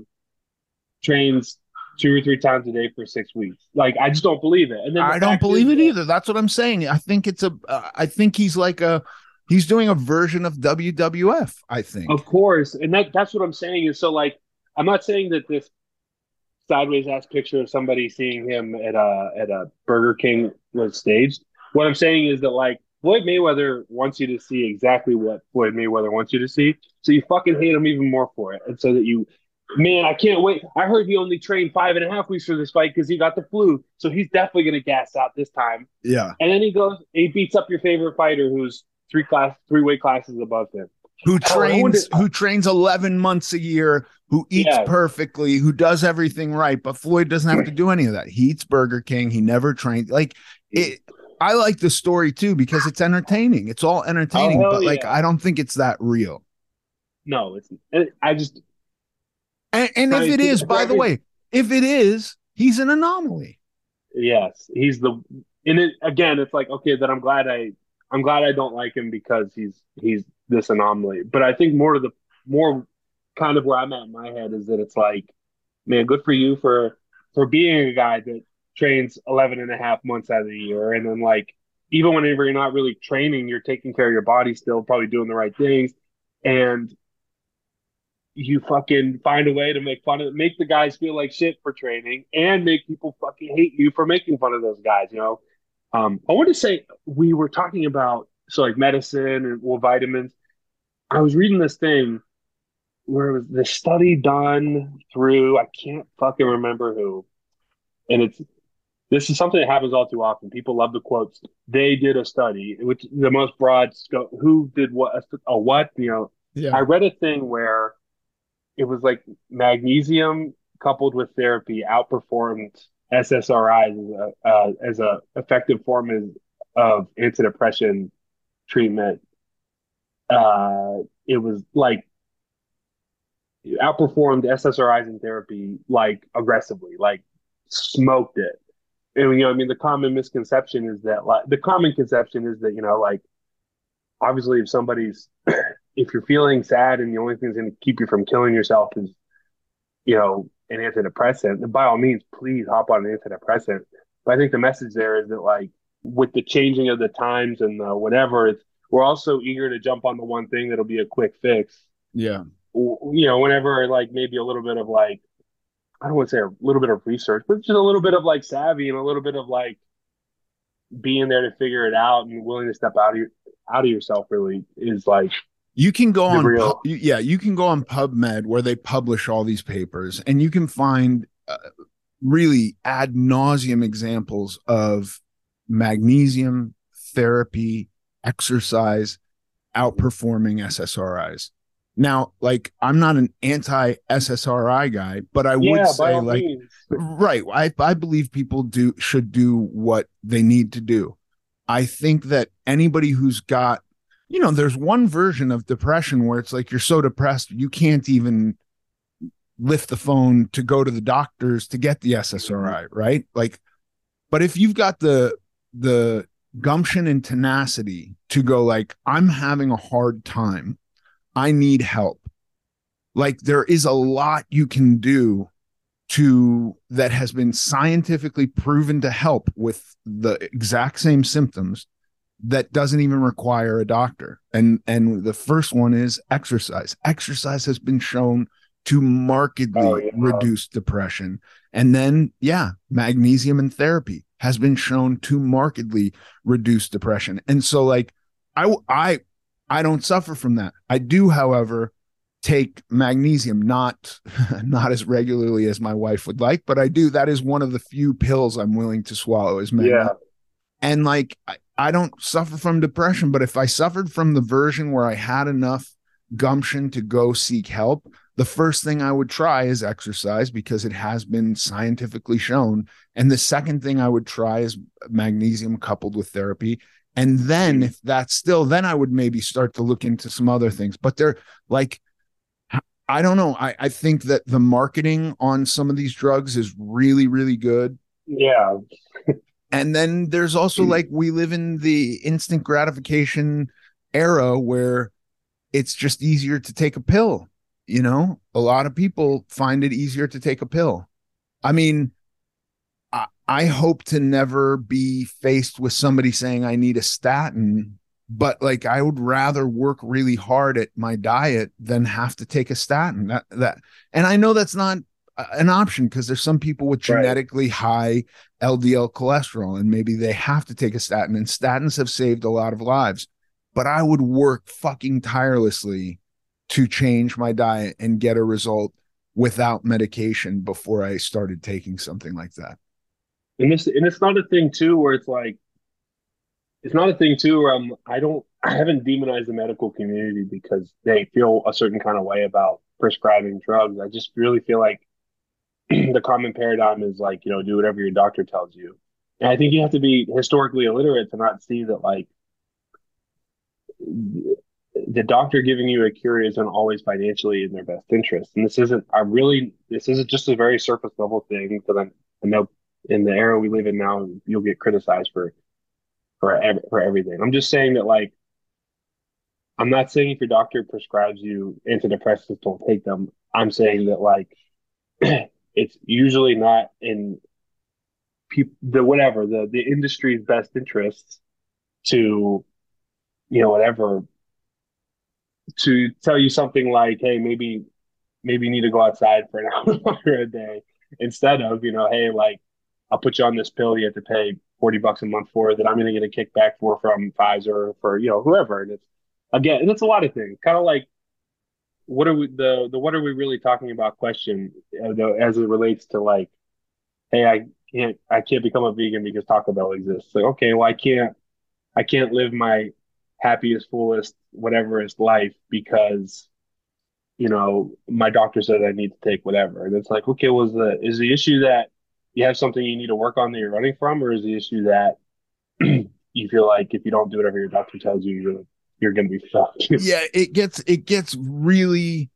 trains two or three times a day for six weeks. Like I just don't believe it. And then I don't believe it either. That's what I'm saying. I think it's a. Uh, I think he's like a. He's doing a version of W W F, I think. Of course. And that that's what I'm saying is so like I'm not saying that this sideways ass picture of somebody seeing him at a at a Burger King was staged. What I'm saying is that like Floyd Mayweather wants you to see exactly what Floyd Mayweather wants you to see. So you fucking hate him even more for it. And so that you man, I can't wait. I heard he only trained five and a half weeks for this fight because he got the flu. So he's definitely gonna gas out this time. Yeah. And then he goes he beats up your favorite fighter who's Three class, three weight classes above him. Who trains? Who trains eleven months a year? Who eats yeah. perfectly? Who does everything right? But Floyd doesn't have to do any of that. He eats Burger King. He never trains. Like it. I like the story too because it's entertaining. It's all entertaining, oh, but like yeah. I don't think it's that real. No, it's. I just. And, and if it is, by the way, if it is, he's an anomaly. Yes, he's the. And it again, it's like okay, that I'm glad I. I'm glad I don't like him because he's he's this anomaly. But I think more to the more kind of where I'm at in my head is that it's like, man, good for you for for being a guy that trains eleven and a half months out of the year. And then like even whenever you're not really training, you're taking care of your body still, probably doing the right things. And you fucking find a way to make fun of make the guys feel like shit for training and make people fucking hate you for making fun of those guys, you know? Um, I want to say we were talking about so like medicine and well vitamins. I was reading this thing where it was the study done through I can't fucking remember who, and it's this is something that happens all too often. People love the quotes. They did a study, which the most broad scope. Who did what? A what? You know, Yeah. I read a thing where it was like magnesium coupled with therapy outperformed S S R Is as a, uh, as a effective form of, of antidepressant treatment. Uh, it was like outperformed S S R Is in therapy like aggressively, like smoked it. And you know, I mean, the common misconception is that like the common conception is that you know, like obviously, if somebody's if you're feeling sad and the only thing that's going to keep you from killing yourself is you know an antidepressant, then by all means, please hop on an antidepressant. But I think the message there is that like with the changing of the times and the whatever, it's we're also eager to jump on the one thing that'll be a quick fix. Yeah. You know, whenever like maybe a little bit of like I don't want to say a little bit of research, but just a little bit of like savvy and a little bit of like being there to figure it out and willing to step out of your out of yourself really is like you can go on real... yeah you can go on PubMed where they publish all these papers and you can find uh, really ad nauseum examples of magnesium therapy exercise outperforming S S R Is. Now, like, I'm not an anti-S S R I guy, but I would yeah, say, like, means. right, I, I believe people do should do what they need to do. I think that anybody who's got, you know, there's one version of depression where it's like you're so depressed you can't even lift the phone to go to the doctors to get the S S R I, right? Like, but if you've got the the gumption and tenacity to go, like, I'm having a hard time, I need help. Like, there is a lot you can do to that has been scientifically proven to help with the exact same symptoms that doesn't even require a doctor. And and the first one is exercise. Exercise has been shown to markedly oh, yeah. reduce depression. And then, yeah, magnesium and therapy has been shown to markedly reduce depression. And so, like, I I I don't suffer from that. I do, however, take magnesium, not not as regularly as my wife would like, but I do. That is one of the few pills I'm willing to swallow is magnesium. Yeah. And like, I, I don't suffer from depression, but if I suffered from the version where I had enough gumption to go seek help, the first thing I would try is exercise because it has been scientifically shown. And the second thing I would try is magnesium coupled with therapy. And then if that's still, then I would maybe start to look into some other things. But they're like, I don't know. I, I think that the marketing on some of these drugs is really, really good. Yeah. And then there's also like, we live in the instant gratification era where it's just easier to take a pill. You know, a lot of people find it easier to take a pill. I mean, I hope to never be faced with somebody saying I need a statin, but like I would rather work really hard at my diet than have to take a statin. That that, and I know that's not an option because there's some people with genetically right. high L D L cholesterol and maybe they have to take a statin, and statins have saved a lot of lives. But I would work fucking tirelessly to change my diet and get a result without medication before I started taking something like that. And this, and it's not a thing too, where it's like, it's not a thing too, where I'm, I don't, I haven't demonized the medical community because they feel a certain kind of way about prescribing drugs. I just really feel like the common paradigm is like, you know, do whatever your doctor tells you. And I think you have to be historically illiterate to not see that, like, the doctor giving you a cure isn't always financially in their best interest. And this isn't, I really, this isn't just a very surface level thing, because I, I know in the era we live in now, you'll get criticized for, for, for everything. I'm just saying that, like, I'm not saying if your doctor prescribes you antidepressants, don't take them. I'm saying that, like, it's usually not in people, the whatever, the, the industry's best interests to, you know, whatever, to tell you something like, hey, maybe, maybe you need to go outside for an hour a day, instead of, you know, hey, like, I'll put you on this pill you have to pay forty bucks a month for, that I'm going to get a kickback for from Pfizer or for, you know, whoever. And it's, again, and it's a lot of things, kind of like, what are we, the, the, what are we really talking about question, uh, the, as it relates to, like, hey, I, can't I can't become a vegan because Taco Bell exists. Like, okay, well I can't I can't live my happiest, fullest, whatever is life because you know my doctor said I need to take whatever. And it's like, okay, was the is the issue that you have something you need to work on that you're running from, or is the issue that you feel like if you don't do whatever your doctor tells you, you're you're going to be fucked? Yeah, it gets it gets really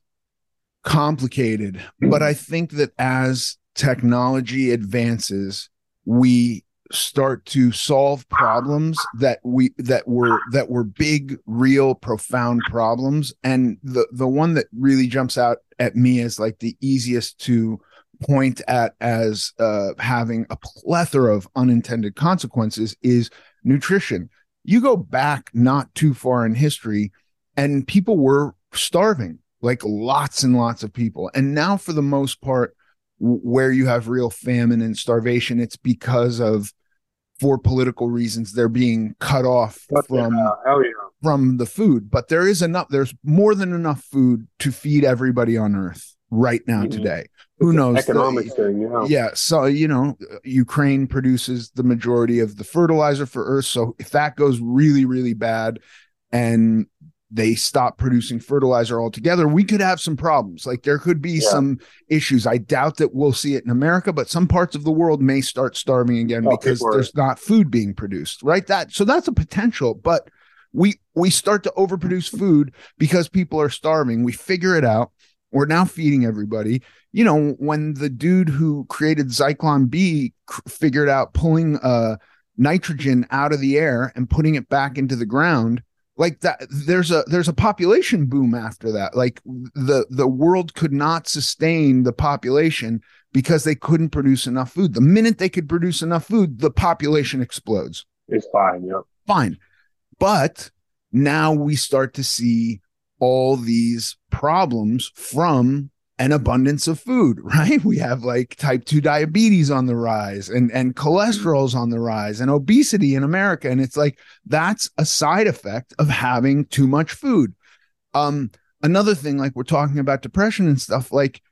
complicated, but I think that as technology advances, we start to solve problems that we that were that were big, real, profound problems. And the the one that really jumps out at me as like the easiest to point at as uh, having a plethora of unintended consequences is nutrition. You go back not too far in history, and people were starving, like lots and lots of people. And now, for the most part, w- where you have real famine and starvation, it's because of, for political reasons, they're being cut off But, from uh, hell yeah. from the food. But there is enough. There's more than enough food to feed everybody on Earth right now Mhm. today. Who It's an knows? economics The- thing, yeah. yeah. So, you know, Ukraine produces the majority of the fertilizer for Earth. So if that goes really, really bad and they stop producing fertilizer altogether, we could have some problems. Like there could be Yeah. some issues. I doubt that we'll see it in America, but some parts of the world may start starving again Oh, because people are- there's not food being produced, right? That so that's a potential, but we we start to overproduce food because people are starving. We figure it out. We're now feeding everybody. You know, when the dude who created Zyklon B cr- figured out pulling uh, nitrogen out of the air and putting it back into the ground, like that, there's a there's a population boom after that. Like the the world could not sustain the population because they couldn't produce enough food. The minute they could produce enough food, the population explodes. It's fine, yeah. Fine. But now we start to see all these problems from an abundance of food, right? We have like type two diabetes on the rise and, and cholesterol's on the rise and obesity in America. And it's like, that's a side effect of having too much food. Um, another thing, like we're talking about depression and stuff, like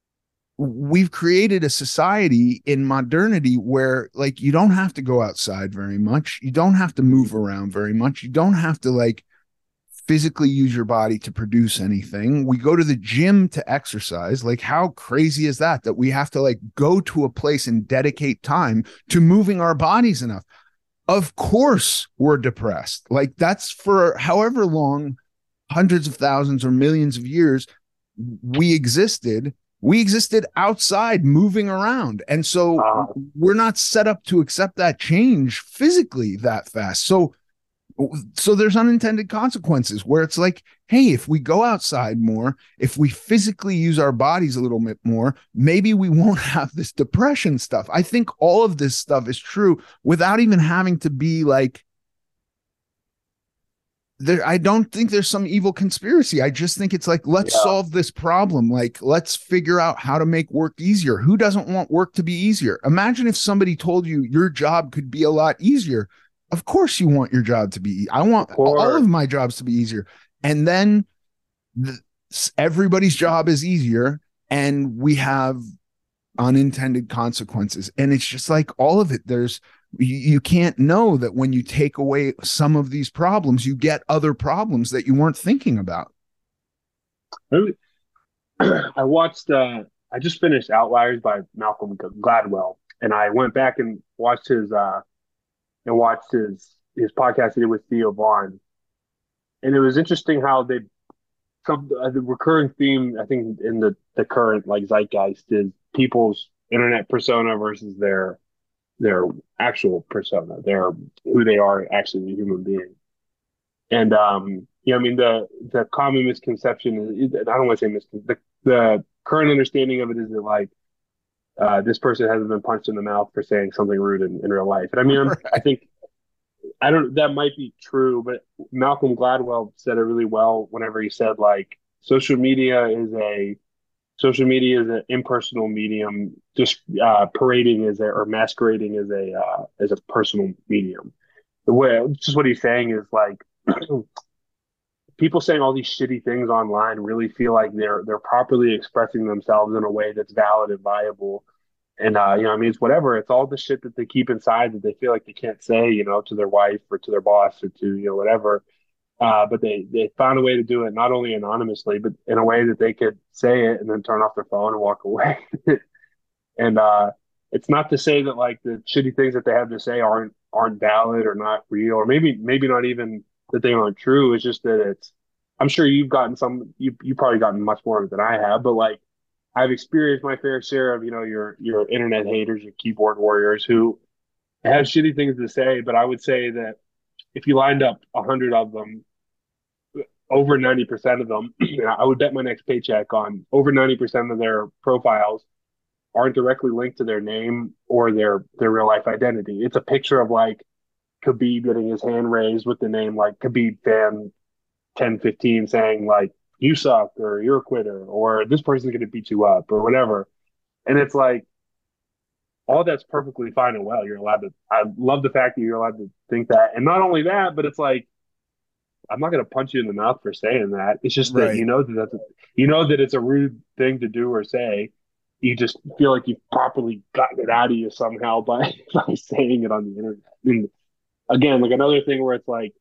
we've created a society in modernity where like you don't have to go outside very much. You don't have to move around very much. You don't have to like physically use your body to produce anything. We go to the gym to exercise. Like how crazy is that, that we have to like go to a place and dedicate time to moving our bodies enough? Of course we're depressed. Like that's for however long, hundreds of thousands or millions of years we existed. We existed outside moving around. And so Uh, we're not set up to accept that change physically that fast. So so there's unintended consequences where it's like, hey, if we go outside more, if we physically use our bodies a little bit more, maybe we won't have this depression stuff. I think all of this stuff is true without even having to be like, there, I don't think there's some evil conspiracy. I just think it's like, let's Yeah. solve this problem. Like, let's figure out how to make work easier. Who doesn't want work to be easier? Imagine if somebody told you your job could be a lot easier. Of course you want your job to be, I want Of course. all of my jobs to be easier. And then the, everybody's job is easier and we have unintended consequences. And it's just like all of it. There's, you, you can't know that when you take away some of these problems, you get other problems that you weren't thinking about. I watched, uh, I just finished Outliers by Malcolm Gladwell, and I went back and watched his, uh, and watched his his podcast he did with Theo Vaughn, and it was interesting how they some uh, the recurring theme I think in the the current like zeitgeist is people's internet persona versus their their actual persona, their who they are actually as a human being. And um, you know, I mean the the common misconception is, I don't want to say misconception, the, the current understanding of it is that like uh, this person hasn't been punched in the mouth for saying something rude in, in real life. And I mean, I'm, Right. I think, I don't, that might be true, but Malcolm Gladwell said it really well whenever he said like, social media is a, social media is an impersonal medium, just uh, parading as a, or masquerading as a, uh, as a personal medium. The way, just what he's saying is like, people saying all these shitty things online really feel like they're they're properly expressing themselves in a way that's valid and viable. And, uh, you know, I mean, it's whatever. It's all the shit that they keep inside that they feel like they can't say, you know, to their wife or to their boss or to, you know, whatever. Uh, but they, they found a way to do it not only anonymously, but in a way that they could say it and then turn off their phone and walk away. And uh, it's not to say that like the shitty things that they have to say aren't aren't valid or not real, or maybe maybe not even that they aren't true. It's just that it's. I'm sure you've gotten some. You you probably gotten much more of it than I have, but like I've experienced my fair share of you know your your internet haters, your keyboard warriors who have shitty things to say. But I would say that if you lined up a hundred of them, over ninety percent of them, I would bet my next paycheck on over ninety percent of their profiles aren't directly linked to their name or their their real life identity. It's a picture of like Khabib getting his hand raised with the name like Khabib fan ten fifteen saying like you suck or you're a quitter or this person's going to beat you up or whatever. And it's like all that's perfectly fine and well. You're allowed to. I love the fact that you're allowed to think that. And not only that, but it's like I'm not going to punch you in the mouth for saying that. It's just that Right. you know that that's a, you know that it's a rude thing to do or say. You just feel like you've properly gotten it out of you somehow by, by saying it on the internet. And again, like another thing where it's like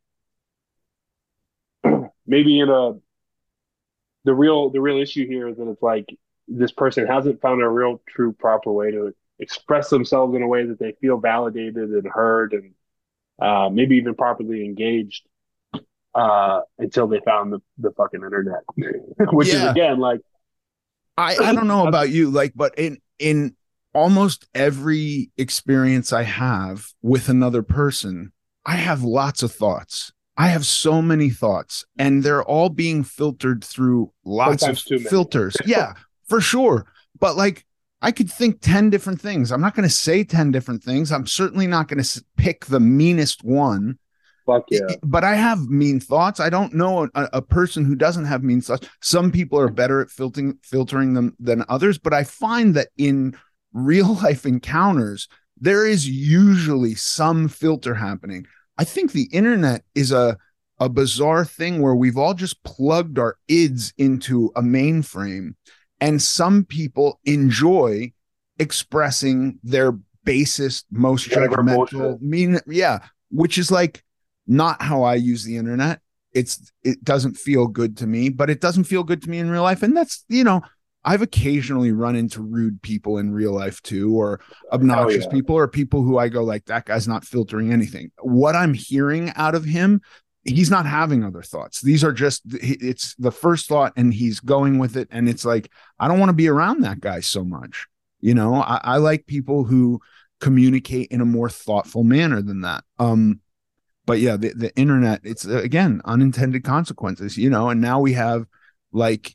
maybe in a the real the real issue here is that it's like this person hasn't found a real true proper way to express themselves in a way that they feel validated and heard and uh, maybe even properly engaged uh, until they found the, the fucking internet, which Yeah. is again like. I, I don't know about you, like, but in in almost every experience I have with another person, I have lots of thoughts. I have so many thoughts, and they're all being filtered through lots Sometimes too of many. filters. Yeah, for sure. But like, I could think ten different things. I'm not going to say ten different things. I'm certainly not going to pick the meanest one. Fuck yeah. But I have mean thoughts. I don't know a, a person who doesn't have mean thoughts. Some people are better at filtering filtering them than others, but I find that in real life encounters, there is usually some filter happening. I think the internet is a a bizarre thing where we've all just plugged our ids into a mainframe, and some people enjoy expressing their basest, most Whatever judgmental, bullshit. mean, yeah, which is like not how I use the internet. It's it doesn't feel good to me, but it doesn't feel good to me in real life. And that's, you know, I've occasionally run into rude people in real life too, or obnoxious yeah. people, or people who I go like, that guy's not filtering anything. What I'm hearing out of him, he's not having other thoughts. These are just, it's the first thought and he's going with it. And it's like, I don't want to be around that guy so much. You know, I, I like people who communicate in a more thoughtful manner than that. Um, But yeah, the, the internet, it's uh, again, unintended consequences, you know, and now we have like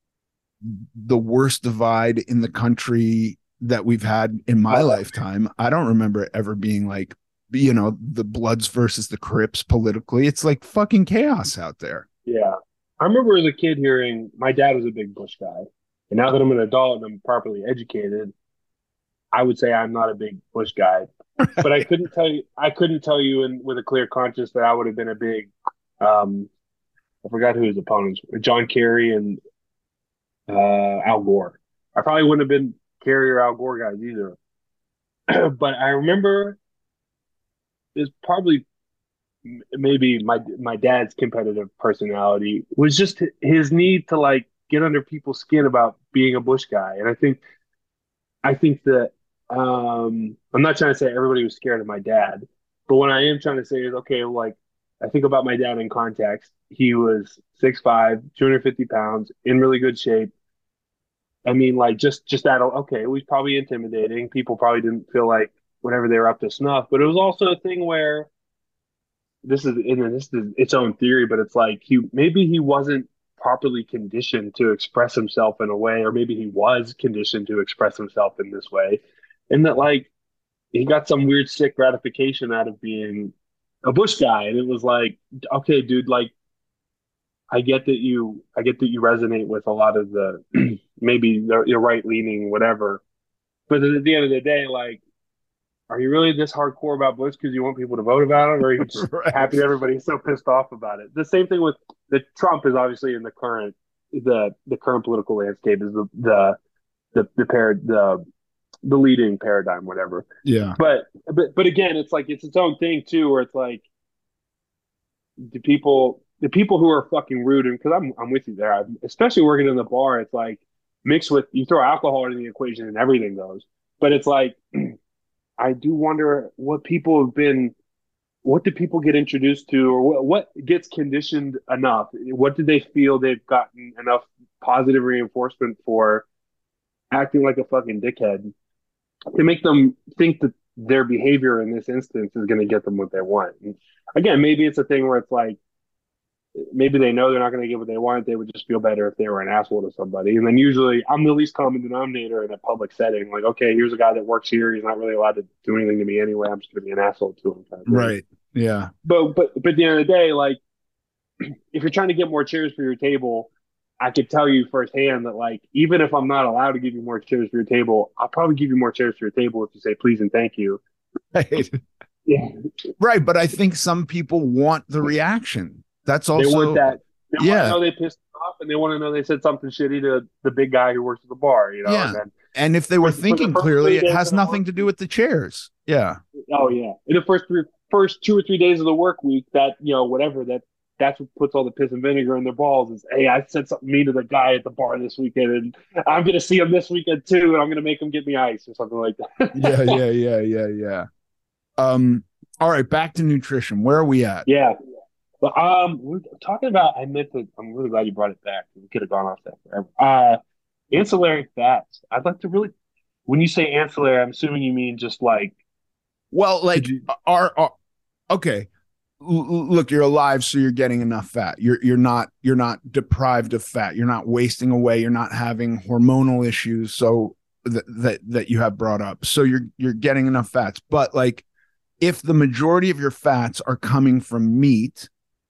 the worst divide in the country that we've had in my Oh. lifetime. I don't remember it ever being like, you know, the Bloods versus the Crips politically. It's like fucking chaos out there. Yeah. I remember as a kid hearing my dad was a big Bush guy. And now that I'm an adult and I'm properly educated, I would say I'm not a big Bush guy. But I couldn't tell you I couldn't tell you in, with a clear conscience that I would have been a big um I forgot who his opponents were. John Kerry and uh Al Gore. I probably wouldn't have been Kerry or Al Gore guys either. But I remember is probably maybe my my dad's competitive personality was just his need to like get under people's skin about being a Bush guy. And I think I think that um I'm not trying to say everybody was scared of my dad, but what I am trying to say is okay, like I think about my dad in context. He was six five, two hundred fifty pounds, in really good shape. I mean, like just just that okay, it was probably intimidating. People probably didn't feel like whenever they were up to snuff, but it was also a thing where this is and this is its own theory, but it's like he maybe he wasn't properly conditioned to express himself in a way, or maybe he was conditioned to express himself in this way, and that like he got some weird sick gratification out of being a Bush guy, and it was like, okay, dude, like I get that you I get that you resonate with a lot of the maybe you're right leaning, whatever, but at the end of the day, like. Are you really this hardcore about Bush because you want people to vote about him, or are you just Right. happy that everybody's so pissed off about it? The same thing with the Trump is obviously in the current the the current political landscape is the the the the pair the the leading paradigm, whatever. Yeah. But but but again, it's like it's its own thing too, where it's like the people the people who are fucking rude, and because I'm I'm with you there, I'm, especially working in the bar, it's like mixed with you throw alcohol into the equation and everything goes. But it's like I do wonder what people have been. What do people get introduced to, or what, what gets conditioned enough? What do they feel they've gotten enough positive reinforcement for acting like a fucking dickhead to make them think that their behavior in this instance is going to get them what they want? And again, maybe it's a thing where it's like, maybe they know they're not going to get what they want. They would just feel better if they were an asshole to somebody. And then usually I'm the least common denominator in a public setting. Like, okay, here's a guy that works here. He's not really allowed to do anything to me anyway. I'm just going to be an asshole to him. Kind of right. Yeah. But, but, but at the end of the day, like, if you're trying to get more chairs for your table, I could tell you firsthand that, like, even if I'm not allowed to give you more chairs for your table, I'll probably give you more chairs for your table if you say please and thank you. Right. Yeah. Right. But I think some people want the reaction. That's also, they want that. They yeah. want to know they pissed off, and they want to know they said something shitty to the big guy who works at the bar, you know? Yeah. And, then, and if they were for, thinking for clearly, it has nothing work, to do with the chairs. Yeah. Oh, yeah. In the first three, first two or three days of the work week, that, you know, whatever, that that's what puts all the piss and vinegar in their balls is, hey, I said something mean to the guy at the bar this weekend, and I'm going to see him this weekend too, and I'm going to make him get me ice or something like that. yeah, yeah, yeah, yeah, yeah. Um. All right, back to nutrition. Where are we at? Yeah. But um, we're talking about. I meant to. I'm really glad you brought it back. We could have gone off that forever. Uh, ancillary fats. I'd like to really. When you say ancillary, I'm assuming you mean just like. Well, like, you, are, are okay. L- look, you're alive, so you're getting enough fat. You're you're not you're not deprived of fat. You're not wasting away. You're not having hormonal issues. So that that that you have brought up. So you're you're getting enough fats. But like, if the majority of your fats are coming from meat,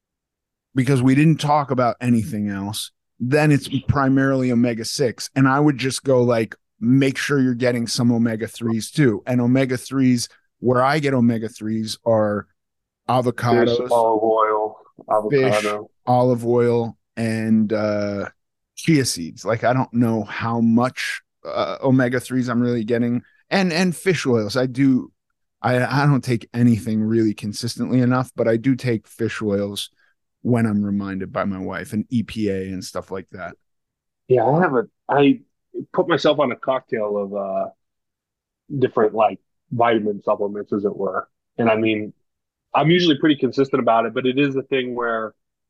because we didn't talk about anything else, then it's primarily omega six. And I would just go like, make sure you're getting some omega threes too. And omega threes, where I get omega threes are avocados, fish, olive oil, avocado, fish, olive oil, and uh, chia seeds. Like, I don't know how much uh, omega threes I'm really getting, and and fish oils. I do. I I don't take anything really consistently enough, but I do take fish oils when I'm reminded by my wife, and E P A and stuff like that. Yeah, I have a. I put myself on a cocktail of uh, different like vitamin supplements, as it were, and I mean, I'm usually pretty consistent about it, but it is a thing where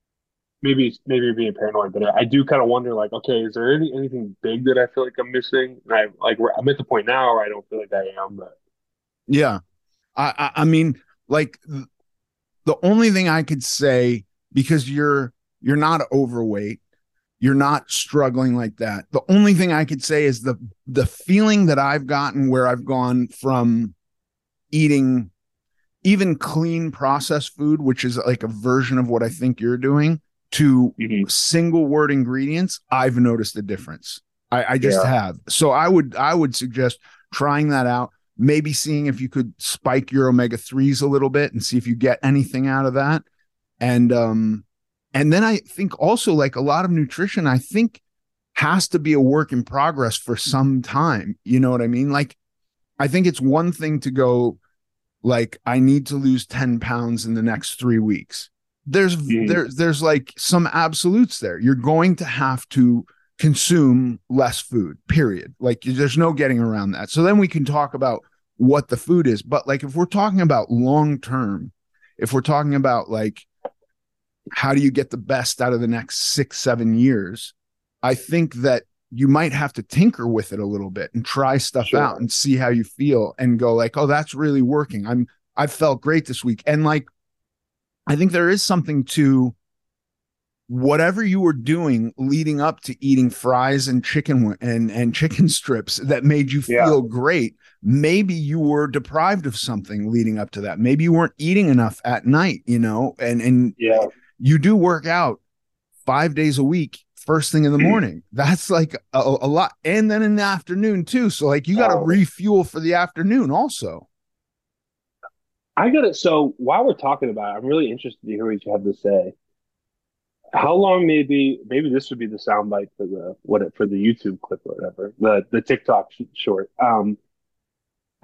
maybe maybe you're being paranoid, but I do kind of wonder, like, okay, is there any anything big that I feel like I'm missing? And I like I'm at the point now where I don't feel like I am, but yeah, I I, I mean, like, the only thing I could say, because you're you're not overweight, you're not struggling like that. The only thing I could say is the the feeling that I've gotten where I've gone from eating even clean processed food, which is like a version of what I think you're doing, to mm-hmm. single word ingredients, I've noticed a difference. I, I just yeah. have. So I would I would suggest trying that out, maybe seeing if you could spike your omega threes a little bit and see if you get anything out of that. And um and then I think also, like, a lot of nutrition, I think, has to be a work in progress for some time. You know what I mean? Like, I think it's one thing to go, like, I need to lose ten pounds in the next three weeks. There's, mm. there's, there's like some absolutes there. You're going to have to consume less food, period. Like, there's no getting around that. So then we can talk about what the food is. But like, if we're talking about long-term, if we're talking about like, how do you get the best out of the next six, seven years? I think that you might have to tinker with it a little bit and try stuff sure. out and see how you feel and go like, oh, that's really working. I'm, I felt great this week. And like, I think there is something to whatever you were doing leading up to eating fries and chicken and, and chicken strips that made you feel yeah. great. Maybe you were deprived of something leading up to that. Maybe you weren't eating enough at night, you know, and, and yeah. you do work out five days a week, first thing in the morning. That's like a, a lot. And then in the afternoon too. So like, you got to oh. refuel for the afternoon also. I got it. So while we're talking about it, I'm really interested to hear what you have to say. How long, maybe, maybe this would be the soundbite for the, what, for the YouTube clip or whatever, the, the TikTok short. Um,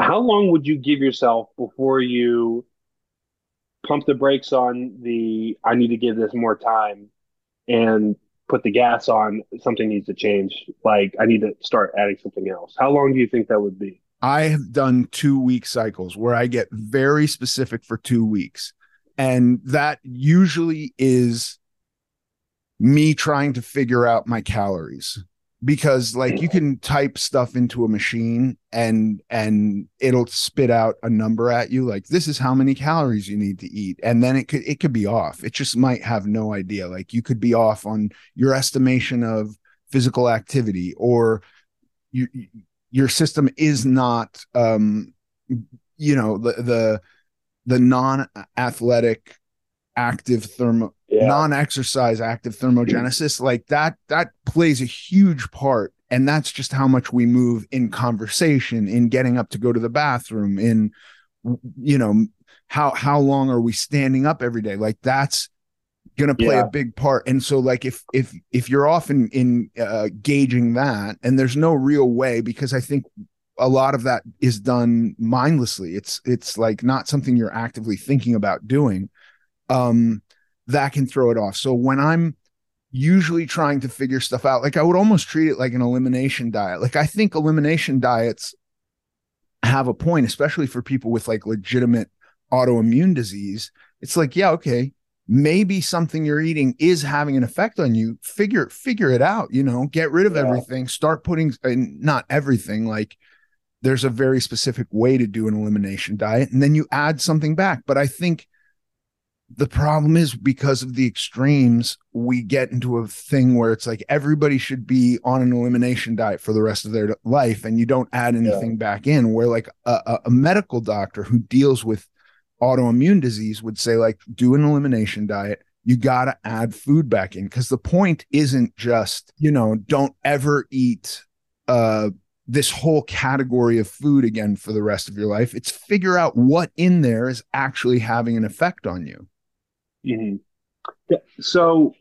how long would you give yourself before you pump the brakes on the I need to give this more time and put the gas on something needs to change? Like I need to start adding something else. How long do you think that would be? I have done two week cycles where I get very specific for two weeks. And that usually is me trying to figure out my calories, because like you can type stuff into a machine and and it'll spit out a number at you like this is how many calories you need to eat, and then it could it could be off. It just might have no idea. Like you could be off on your estimation of physical activity, or you, your system is not um you know the the the non-athletic active thermo yeah. non-exercise active thermogenesis, like that that plays a huge part. And that's just how much we move in conversation, in getting up to go to the bathroom, in you know how how long are we standing up every day. Like that's gonna play yeah. a big part. And so like if if if you're often in uh, gauging that, and there's no real way, because I think a lot of that is done mindlessly. It's it's like not something you're actively thinking about doing. Um, that can throw it off. So when I'm usually trying to figure stuff out, like I would almost treat it like an elimination diet. Like I think elimination diets have a point, especially for people with like legitimate autoimmune disease. It's like, yeah, okay, maybe something you're eating is having an effect on you. Figure, figure it out, you know, get rid of yeah. everything, start putting, and not everything, like there's a very specific way to do an elimination diet, and then you add something back. But I think the problem is, because of the extremes, we get into a thing where it's like everybody should be on an elimination diet for the rest of their life, and you don't add anything yeah. back in. Where like a, a medical doctor who deals with autoimmune disease would say, like, do an elimination diet. You got to add food back in, because the point isn't just, you know, don't ever eat uh, this whole category of food again for the rest of your life. It's figure out what in there is actually having an effect on you. Mm-hmm. Yeah, so,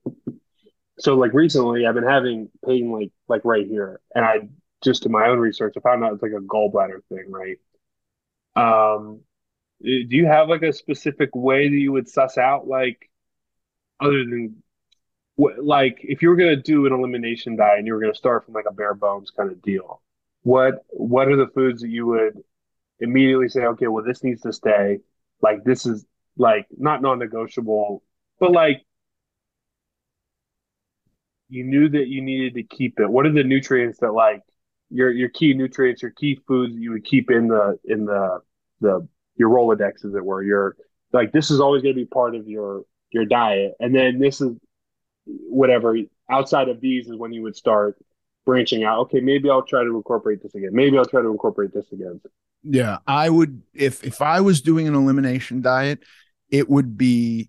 so like recently, I've been having pain like like right here, and I just in my own research, I found out it's like a gallbladder thing, right? Um, do you have like a specific way that you would suss out, like, other than like if you were gonna do an elimination diet and you were gonna start from like a bare bones kind of deal, what what are the foods that you would immediately say, okay, well, this needs to stay, like this is like not non-negotiable, but like you knew that you needed to keep it? What are the nutrients that like your your key nutrients, your key foods that you would keep in the in the the your Rolodex, as it were? Your like this is always going to be part of your your diet, and then this is whatever outside of these is when you would start branching out. Okay, maybe I'll try to incorporate this again. Maybe I'll try to incorporate this again. Yeah, I would, if if I was doing an elimination diet, it would be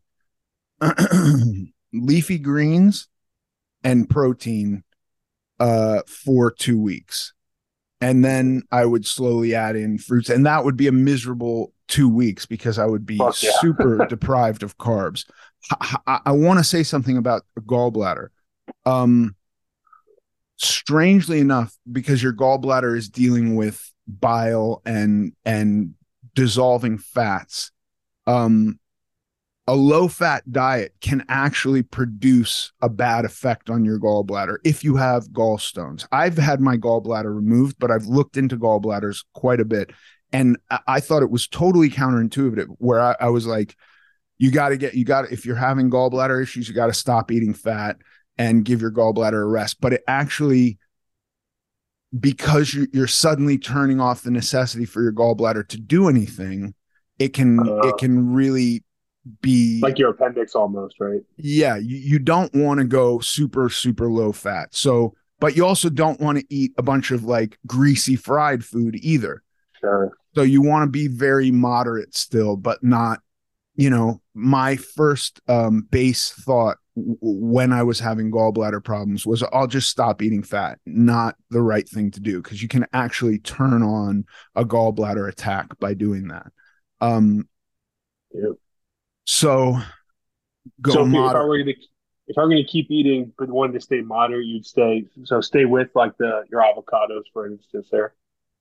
leafy greens and protein uh, for two weeks. And then I would slowly add in fruits. And that would be a miserable two weeks because I would be yeah. super deprived of carbs. I, I, I want to say something about the gallbladder. Um, strangely enough, because your gallbladder is dealing with bile and and dissolving fats, um a low fat diet can actually produce a bad effect on your gallbladder if you have gallstones. I've had my gallbladder removed, but I've looked into gallbladders quite a bit, and I, I thought it was totally counterintuitive, where I, I was like, you got to get you got if you're having gallbladder issues, you got to stop eating fat and give your gallbladder a rest. But it actually, because you're suddenly turning off the necessity for your gallbladder to do anything, it can uh, it can really be like your appendix almost, right? Yeah, you, you don't want to go super, super low fat. So, but you also don't want to eat a bunch of like greasy fried food either. Sure. So you want to be very moderate still, but not, you know, my first um, base thought when I was having gallbladder problems was I'll just stop eating fat. Not the right thing to do, because you can actually turn on a gallbladder attack by doing that. Um, yep. So go so if, moderate. If I were to, if I were going to keep eating but wanted to stay moderate, you'd stay, so stay with like the, your avocados, for instance, there.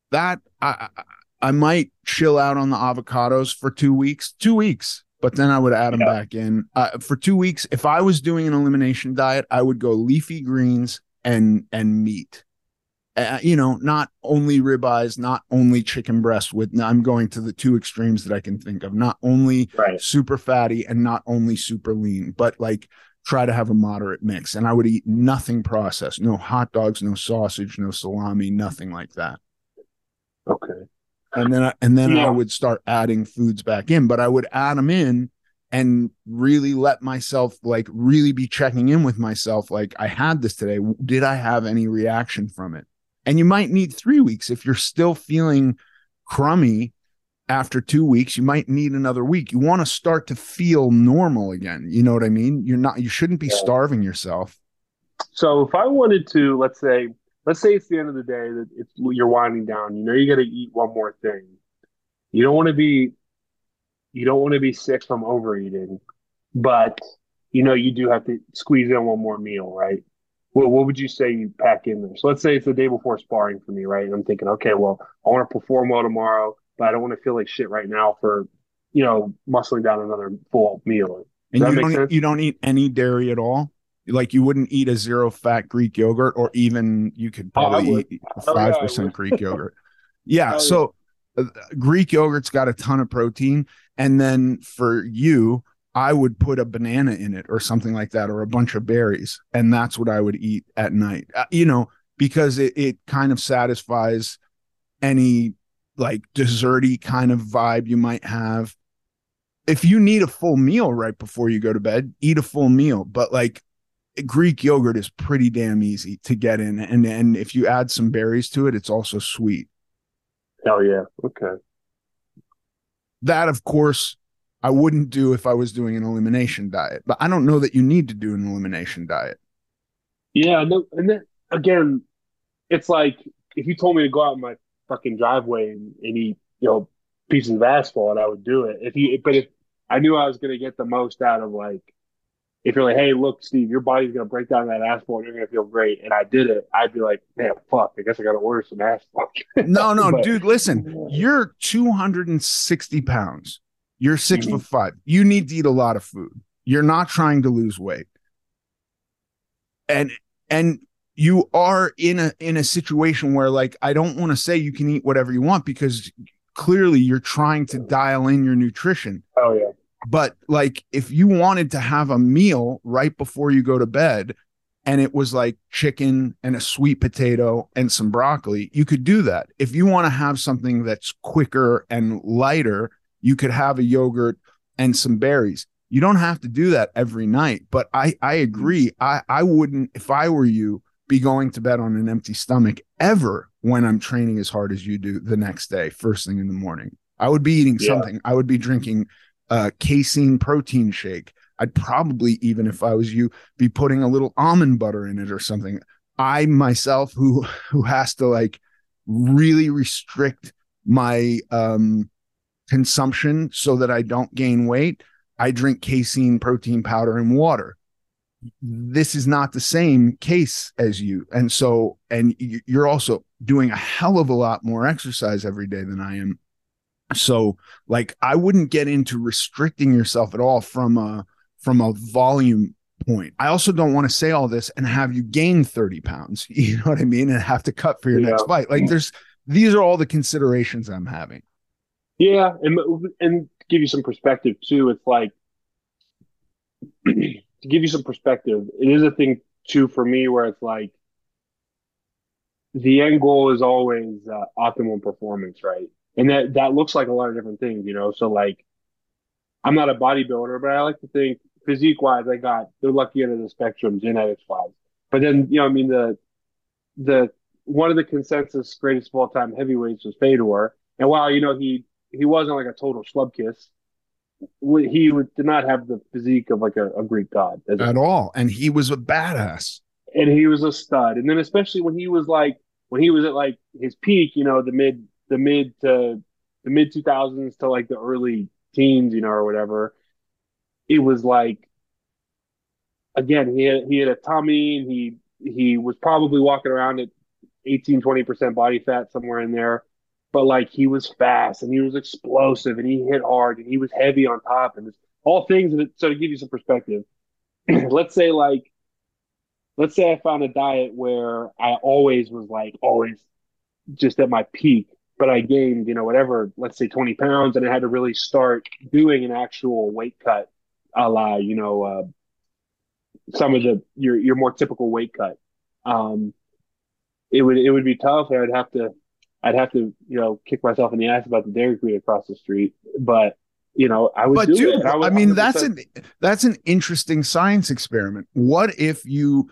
that I I might chill out on the avocados for two weeks, two weeks, but then I would add them Yeah. back in uh, for two weeks. If I was doing an elimination diet, I would go leafy greens and and meat. Uh, you know, not only ribeyes, not only chicken breast. With I'm going to the two extremes that I can think of. Not only Right. super fatty and not only super lean, but like try to have a moderate mix. And I would eat nothing processed, no hot dogs, no sausage, no salami, nothing like that. Okay. And then I, and then Yeah. I would start adding foods back in, but I would add them in and really let myself like really be checking in with myself. Like, I had this today. Did I have any reaction from it? And you might need three weeks. If you're still feeling crummy after two weeks, you might need another week. You want to start to feel normal again. You know what I mean? You're not, you shouldn't be Yeah. starving yourself. So if I wanted to, let's say, let's say it's the end of the day that it's you're winding down. You know, you got to eat one more thing. You don't want to be, you don't want to be sick from overeating, but you know you do have to squeeze in one more meal, right? Well, what would you say you pack in there? So let's say it's the day before sparring for me, right? And I'm thinking, okay, well, I want to perform well tomorrow, but I don't want to feel like shit right now for, you know, muscling down another full meal. Does And that you make don't, sense? you don't eat any dairy at all. Like, you wouldn't eat a zero fat Greek yogurt, or even you could Oh, I probably would. eat a Hell yeah, I five percent would. Greek yogurt. Yeah. Hell yeah. So uh, Greek yogurt's got a ton of protein. And then for you, I would put a banana in it or something like that, or a bunch of berries. And that's what I would eat at night, uh, you know, because it, it kind of satisfies any like desserty kind of vibe you might have. If you need a full meal right before you go to bed, eat a full meal. But like, Greek yogurt is pretty damn easy to get in. And, and if you add some berries to it, it's also sweet. Hell yeah. Okay. That, of course, I wouldn't do if I was doing an elimination diet, but I don't know that you need to do an elimination diet. Yeah. No, and then again, it's like if you told me to go out in my fucking driveway and, and eat, you know, pieces of asphalt, I would do it. If you, but if I knew I was going to get the most out of like, if you're like, hey, look, Steve, your body's going to break down that asphalt, you're going to feel great, and I did it, I'd be like, man, fuck, I guess I got to order some asphalt. No, no, But- dude, listen, you're two hundred sixty pounds. You're six Mhm. foot five. You need to eat a lot of food. You're not trying to lose weight. And, and, you are in a in a situation where, like, I don't want to say you can eat whatever you want, because clearly you're trying to dial in your nutrition. Oh yeah. But like, if you wanted to have a meal right before you go to bed and it was like chicken and a sweet potato and some broccoli, you could do that. If you want to have something that's quicker and lighter, you could have a yogurt and some berries. You don't have to do that every night. But I, I agree. I, I wouldn't, if I were you, be going to bed on an empty stomach ever when I'm training as hard as you do the next day, first thing in the morning. I would be eating Yeah. something. I would be drinking uh, casein protein shake. I'd probably, even if I was you, be putting a little almond butter in it or something. I myself, who who has to like really restrict my um, consumption so that I don't gain weight, I drink casein protein powder and water. This is not the same case as you. And so, and you're also doing a hell of a lot more exercise every day than I am. So like, I wouldn't get into restricting yourself at all from a, from a volume point. I also don't want to say all this and have you gain thirty pounds, you know what I mean? And have to cut for your Yeah. next fight. Like, there's, these are all the considerations I'm having. Yeah, and and to give you some perspective too, it's like to give you some perspective, it is a thing too for me where it's like the end goal is always uh, optimum performance, right? And that that looks like a lot of different things, you know. So like, I'm not a bodybuilder, but I like to think physique wise, I got the lucky end of the spectrum, genetics wise. But then, you know, I mean, the the one of the consensus greatest of all time heavyweights was Fedor, and while you know he he wasn't like a total schlub kiss, he would, did not have the physique of like a, a Greek god as At a, all. And he was a badass. and he was a stud. And then especially when he was like when he was at like his peak, you know, the mid the mid to the mid two thousands to like the early teens, you know, or whatever. It was like, again, he had he had a tummy, and he he was probably walking around at eighteen, twenty percent body fat, somewhere in there. but like he was fast and he was explosive and he hit hard and he was heavy on top and it's all things that, so to give you some perspective, let's say like let's say I found a diet where I always was like always just at my peak, but I gained, you know, whatever, let's say twenty pounds, and I had to really start doing an actual weight cut, a la, you know, uh, some of the your your more typical weight cut. Um, it would it would be tough, and I'd have to I'd have to you know kick myself in the ass about the Dairy Queen across the street, but you know I would But do dude, it. I, would I mean, one hundred percent. that's an that's an interesting science experiment. What if you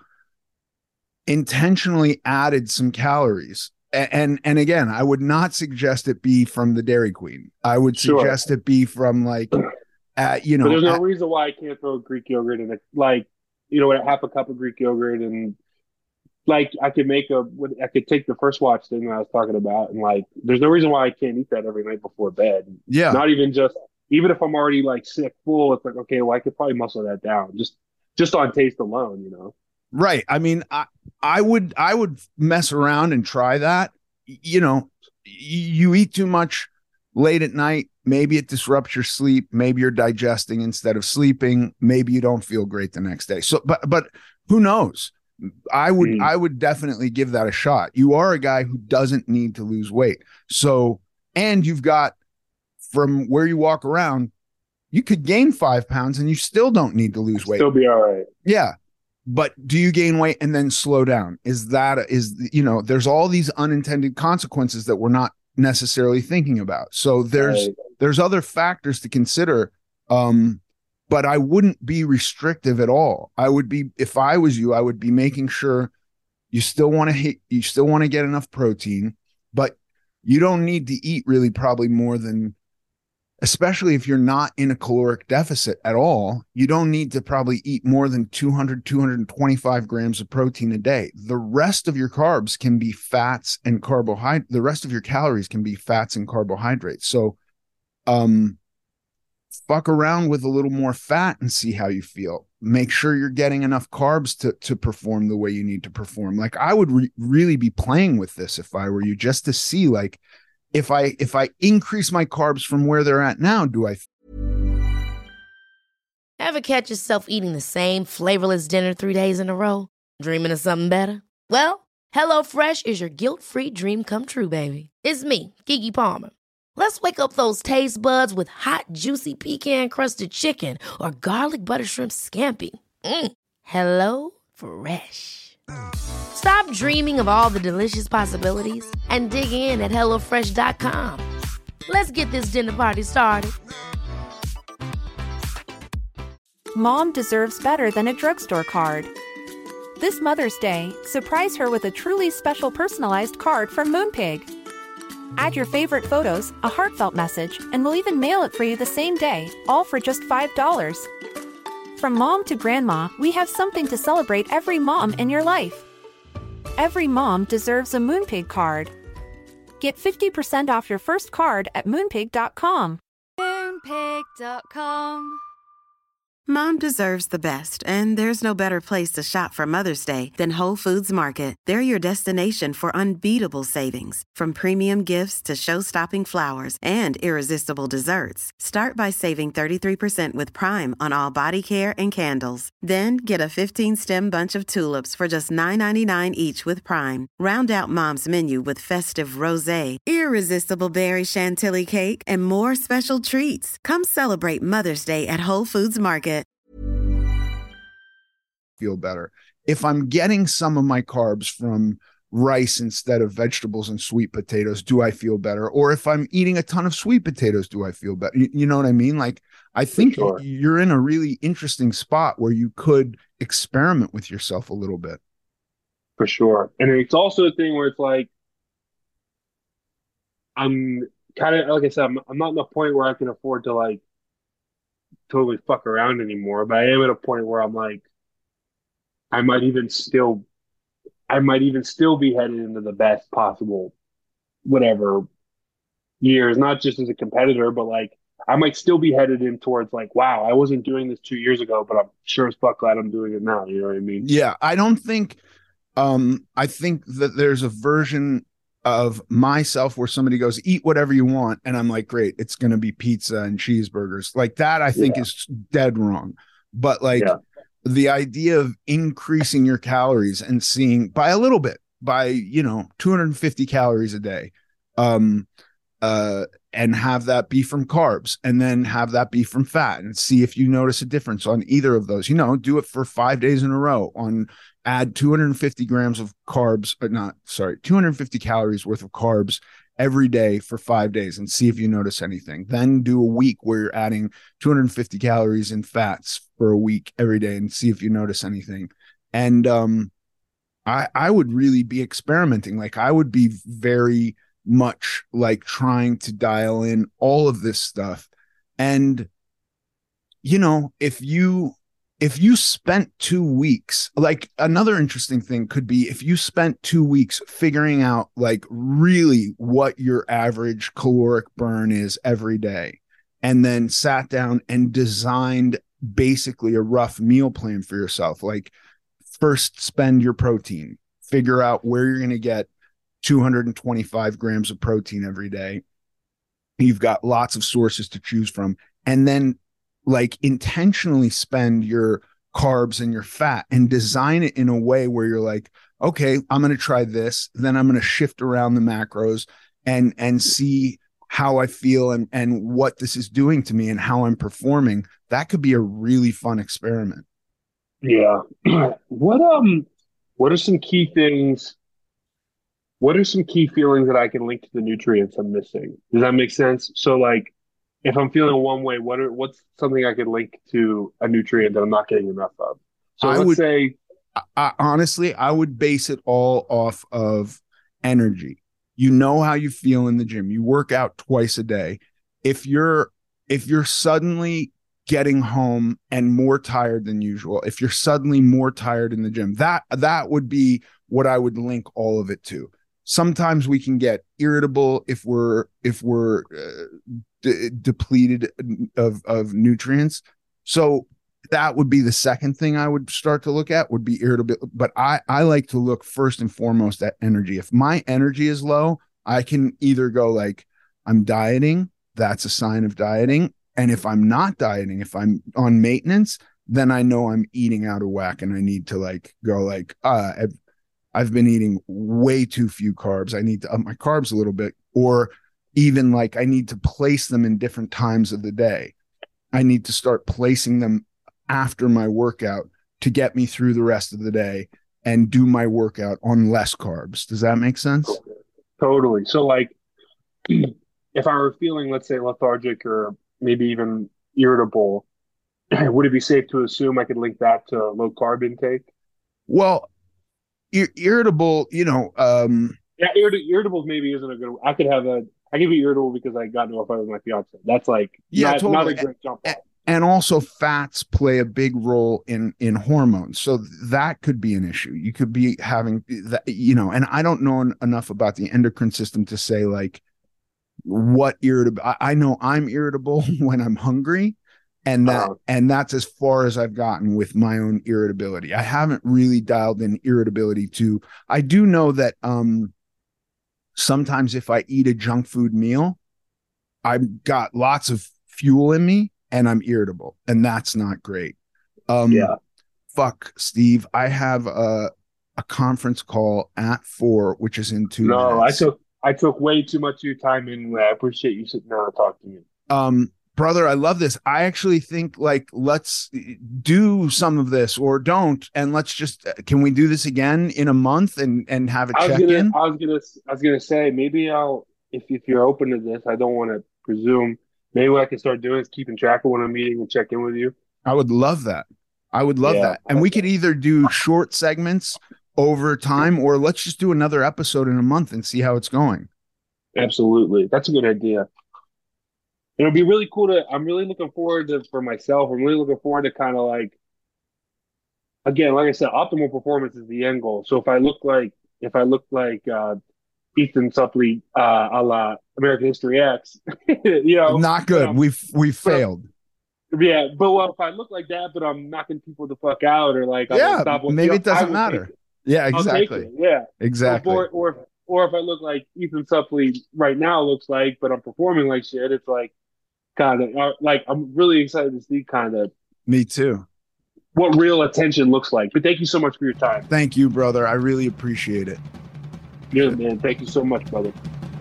intentionally added some calories? And, and and again, I would not suggest it be from the Dairy Queen. I would Sure. suggest it be from like, uh, you know, But there's no at- reason why I can't throw Greek yogurt in it. Like, you know, half a cup of Greek yogurt, and like I could make a, I could take the First Watch thing that I was talking about, and like, there's no reason why I can't eat that every night before bed. yeah. Not even just, even if I'm already like sick, full, it's like, okay, well, I could probably muscle that down just, just on taste alone, you know? Right. I mean, I, I would I would mess around and try that. Y- You know, y- you eat too much late at night. Maybe it disrupts your sleep. Maybe you're digesting instead of sleeping. Maybe you don't feel great the next day. So, but but who knows? I would Mm. I would definitely give that a shot. You are a guy who doesn't need to lose weight. So, and you've got from where you walk around, you could gain five pounds and you still don't need to lose weight. Still be all right. Yeah. But do you gain weight and then slow down? Is that is you know, there's all these unintended consequences that we're not necessarily thinking about. So there's Right. there's other factors to consider. Um, but I wouldn't be restrictive at all. I would be, if I was you, I would be making sure you still want to hit, you still want to get enough protein, but you don't need to eat really probably more than, especially if you're not in a caloric deficit at all, you don't need to probably eat more than two hundred, two hundred twenty-five grams of protein a day. The rest of your carbs can be fats and carbohydrate. The rest of your calories can be fats and carbohydrates. So, um, fuck around with a little more fat and see how you feel. Make sure you're getting enough carbs to, to perform the way you need to perform. Like I would re- really be playing with this if I were you, just to see like, if I if I increase my carbs from where they're at now, do I? Ever catch yourself eating the same flavorless dinner three days in a row? Dreaming of something better? Well, HelloFresh is your guilt-free dream come true, baby. It's me, Keke Palmer. Let's wake up those taste buds with hot, juicy pecan-crusted chicken or garlic butter shrimp scampi. Mm. Hello Fresh. Stop dreaming of all the delicious possibilities and dig in at hello fresh dot com. Let's get this dinner party started. Mom deserves better than a drugstore card. This Mother's Day, surprise her with a truly special personalized card from Moonpig. Add your favorite photos, a heartfelt message, and we'll even mail it for you the same day, all for just five dollars. From mom to grandma, we have something to celebrate every mom in your life. Every mom deserves a Moonpig card. Get fifty percent off your first card at moonpig dot com. Moonpig dot com. Mom deserves the best, and there's no better place to shop for Mother's Day than Whole Foods Market. They're your destination for unbeatable savings, from premium gifts to show-stopping flowers and irresistible desserts. Start by saving thirty-three percent with Prime on all body care and candles. Then get a fifteen-stem bunch of tulips for just nine ninety-nine each with Prime. Round out Mom's menu with festive rosé, irresistible berry chantilly cake, and more special treats. Come celebrate Mother's Day at Whole Foods Market. Feel better. If I'm getting some of my carbs from rice instead of vegetables and sweet potatoes, do I feel better? Or if I'm eating a ton of sweet potatoes, do I feel better? You, you know what I mean? Like, I think Sure. you're in a really interesting spot where you could experiment with yourself a little bit. For sure. And it's also a thing where it's like, I'm kind of, like I said, I'm, I'm not in a point where I can afford to like totally fuck around anymore, but I am at a point where I'm like, I might even still, I might even still be headed into the best possible, whatever years, not just as a competitor, but like, I might still be headed in towards like, wow, I wasn't doing this two years ago, but I'm sure as fuck glad I'm doing it now. You know what I mean? Yeah. I don't think, um, I think that there's a version of myself where somebody goes, eat whatever you want. And I'm like, great, it's going to be pizza and cheeseburgers. Like that, I think yeah. is dead wrong. But like yeah. the idea of increasing your calories and seeing by a little bit, by, you know, two hundred fifty calories a day, um, uh, and have that be from carbs and then have that be from fat and see if you notice a difference on either of those. You know, do it for five days in a row on add two hundred fifty grams of carbs, but not sorry, two hundred fifty calories worth of carbs every day for five days and see if you notice anything. Then do a week where you're adding two hundred fifty calories in fats for a week every day and see if you notice anything. And um, I, I would really be experimenting. Like I would be very much like trying to dial in all of this stuff. And, you know, if you, if you spent two weeks, like another interesting thing could be if you spent two weeks figuring out like really what your average caloric burn is every day, and then sat down and designed basically a rough meal plan for yourself. Like first spend your protein, figure out where you're going to get two hundred twenty-five grams of protein every day. You've got lots of sources to choose from. And then like intentionally spend your carbs and your fat and design it in a way where you're like, okay, I'm going to try this. Then I'm going to shift around the macros and, and see how I feel and, and what this is doing to me and how I'm performing. That could be a really fun experiment. Yeah. What, um, what are some key things What are some key feelings that I can link to the nutrients I'm missing? Does that make sense? So like if I'm feeling one way, what are what's something I could link to a nutrient that I'm not getting enough of? So I let's would, say I, honestly, I would base it all off of energy. You know how you feel in the gym. You work out twice a day. If you're if you're suddenly getting home and more tired than usual, if you're suddenly more tired in the gym, that that would be what I would link all of it to. Sometimes we can get irritable if we're if we're uh, de- depleted of of nutrients. So that would be the second thing I would start to look at would be irritable. But I I like to look first and foremost at energy. If my energy is low, I can either go like I'm dieting. That's a sign of dieting. And if I'm not dieting, if I'm on maintenance, then I know I'm eating out of whack and I need to like go like uh. I've, I've been eating way too few carbs. I need to up my carbs a little bit, or even like I need to place them in different times of the day. I need to start placing them after my workout to get me through the rest of the day and do my workout on less carbs. Does that make sense? Totally. So like if I were feeling, let's say, lethargic or maybe even irritable, would it be safe to assume I could link that to low carb intake? Well, Ir- irritable, you know, um, yeah, irrit- irritable maybe isn't a good. I could have a. I could be irritable because I got into a fight with my fiance. That's like yeah, not, totally. not a great jump off. And also, fats play a big role in in hormones, so that could be an issue. You could be having that, you know. And I don't know en- enough about the endocrine system to say like what irritable. I, I know I'm irritable when I'm hungry. And that, uh, and that's as far as I've gotten with my own irritability. I haven't really dialed in irritability to, I do know that um, sometimes if I eat a junk food meal, I've got lots of fuel in me and I'm irritable, and that's not great. Um, yeah. Fuck, Steve. I have a, a conference call at four, which is in two no, minutes. I took, I took way too much of your time anyway. I appreciate you sitting down and talking to me. Um, Brother, I love this. I actually think like, let's do some of this or don't. And let's just, can we do this again in a month and, and have a check in? I was going to, I was going to say, maybe I'll, if, if you're open to this, I don't want to presume, maybe what I can start doing is keeping track of when I'm meeting and check in with you. I would love that. I would love yeah. that. And we could either do short segments over time, or let's just do another episode in a month and see how it's going. Absolutely. That's a good idea. It'll be really cool to, I'm really looking forward to, for myself, I'm really looking forward to kind of like, again, like I said, optimal performance is the end goal. So if I look like, if I look like uh, Ethan Suplee uh, a la American History X, you know. Not good. We've, we've failed. Yeah. But well, if I look like that, but I'm knocking people the fuck out or like, I'm yeah, stop maybe it doesn't matter. It. Yeah, exactly. It. Yeah. Exactly. Or, or, or if I look like Ethan Suplee right now looks like, but I'm performing like shit, it's like kind of like I'm really excited to see kind of. Me too. What real attention looks like. But thank you so much for your time. Thank you, brother. I really appreciate it. Yeah, man. Thank you so much, brother.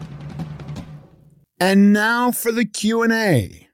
And now for the Q and A.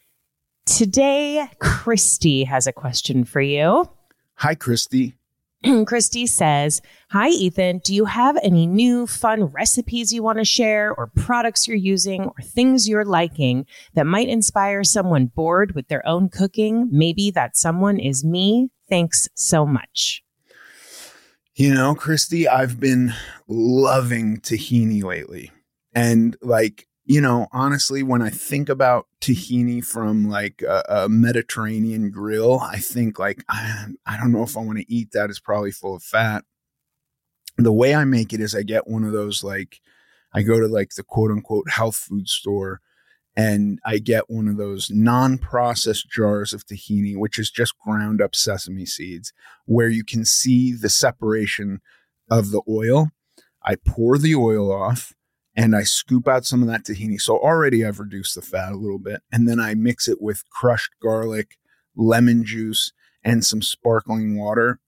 Today, Christy has a question for you. Hi, Christy. Christy says, hi, Ethan. Do you have any new fun recipes you want to share, or products you're using, or things you're liking that might inspire someone bored with their own cooking? Maybe that someone is me. Thanks so much. You know, Christy, I've been loving tahini lately. And like, you know, honestly, when I think about tahini from like a, a Mediterranean grill, I think like, I, I don't know if I want to eat that. It's probably full of fat. The way I make it is I get one of those, like, I go to like the quote unquote health food store and I get one of those non-processed jars of tahini, which is just ground up sesame seeds, where you can see the separation of the oil. I pour the oil off. And I scoop out some of that tahini. So already I've reduced the fat a little bit. And then I mix it with crushed garlic, lemon juice, and some sparkling water.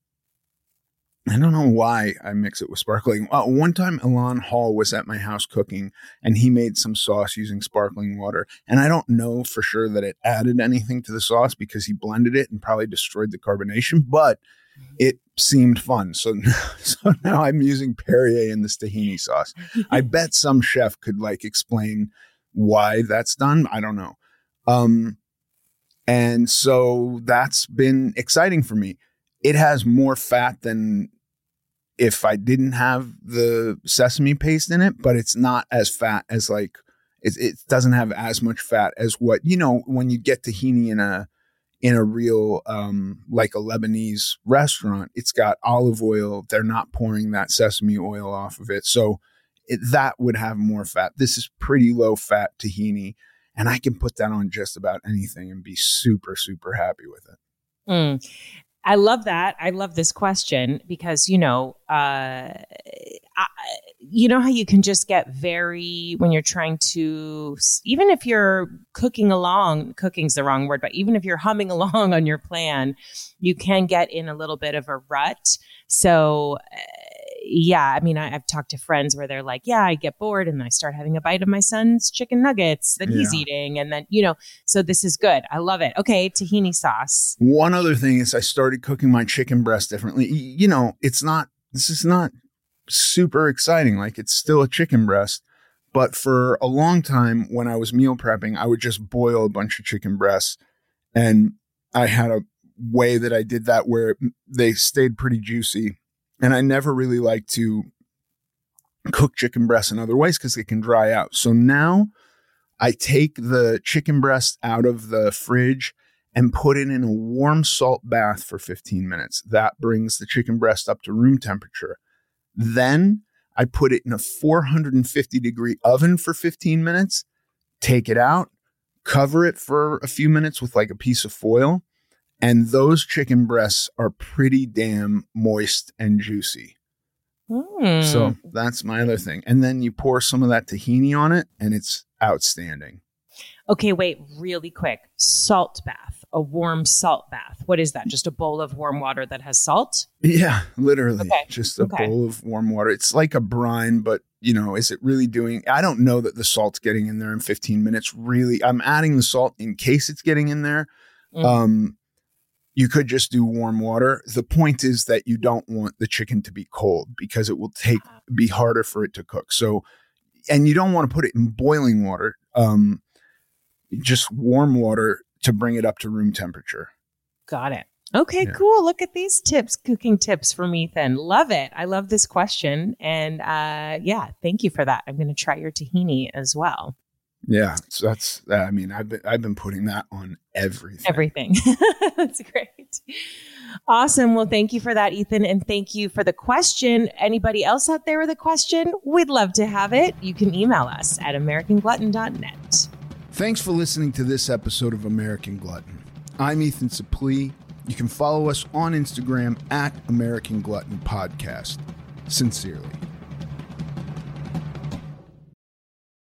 I don't know why I mix it with sparkling. Uh, one time Elon Hall was at my house cooking, and he made some sauce using sparkling water. And I don't know for sure that it added anything to the sauce because he blended it and probably destroyed the carbonation, but it seemed fun. So, so now I'm using Perrier in this tahini sauce. I bet some chef could like explain why that's done. I don't know. Um, and so that's been exciting for me. It has more fat than if I didn't have the sesame paste in it, but it's not as fat as like, it, it doesn't have as much fat as what, you know, when you get tahini in a, in a real, um, like a Lebanese restaurant, it's got olive oil. They're not pouring that sesame oil off of it. So it, that would have more fat. This is pretty low fat tahini, and I can put that on just about anything and be super, super happy with it. Mm. I love that. I love this question because, you know, uh, I, you know how you can just get very, when you're trying to, even if you're cooking along, cooking's the wrong word, but even if you're humming along on your plan, you can get in a little bit of a rut. So, uh, yeah, I mean, I, I've talked to friends where they're like, yeah, I get bored and I start having a bite of my son's chicken nuggets that yeah. he's eating. And then, you know, so this is good. I love it. Okay, tahini sauce. One other thing is I started cooking my chicken breast differently. You know, it's not, this is not super exciting. Like, it's still a chicken breast. But for a long time when I was meal prepping, I would just boil a bunch of chicken breasts. And I had a way that I did that where they stayed pretty juicy. And I never really like to cook chicken breasts in other ways because they can dry out. So now I take the chicken breast out of the fridge and put it in a warm salt bath for fifteen minutes. That brings the chicken breast up to room temperature. Then I put it in a four hundred fifty degree oven for fifteen minutes, take it out, cover it for a few minutes with like a piece of foil. And those chicken breasts are pretty damn moist and juicy. Mm. So that's my other thing. And then you pour some of that tahini on it and it's outstanding. Okay, wait, really quick. Salt bath, a warm salt bath. What is that? Just a bowl of warm water that has salt? Yeah, literally. Okay. Just a okay. bowl of warm water. It's like a brine, but you know, is it really doing, I don't know that the salt's getting in there in fifteen minutes. Really, I'm adding the salt in case it's getting in there. Mm. Um, You could just do warm water. The point is that you don't want the chicken to be cold because it will take be harder for it to cook. So, and you don't want to put it in boiling water, um, just warm water to bring it up to room temperature. Got it. Okay, yeah. Cool. Look at these tips, cooking tips from Ethan. Love it. I love this question. And uh, yeah, thank you for that. I'm going to try your tahini as well. Yeah, so that's, I mean, I've been, I've been putting that on everything. Everything. That's great. Awesome. Well, thank you for that, Ethan. And thank you for the question. Anybody else out there with a question? We'd love to have it. You can email us at american glutton dot net. Thanks for listening to this episode of American Glutton. I'm Ethan Suplee. You can follow us on Instagram at American Glutton Podcast. Sincerely.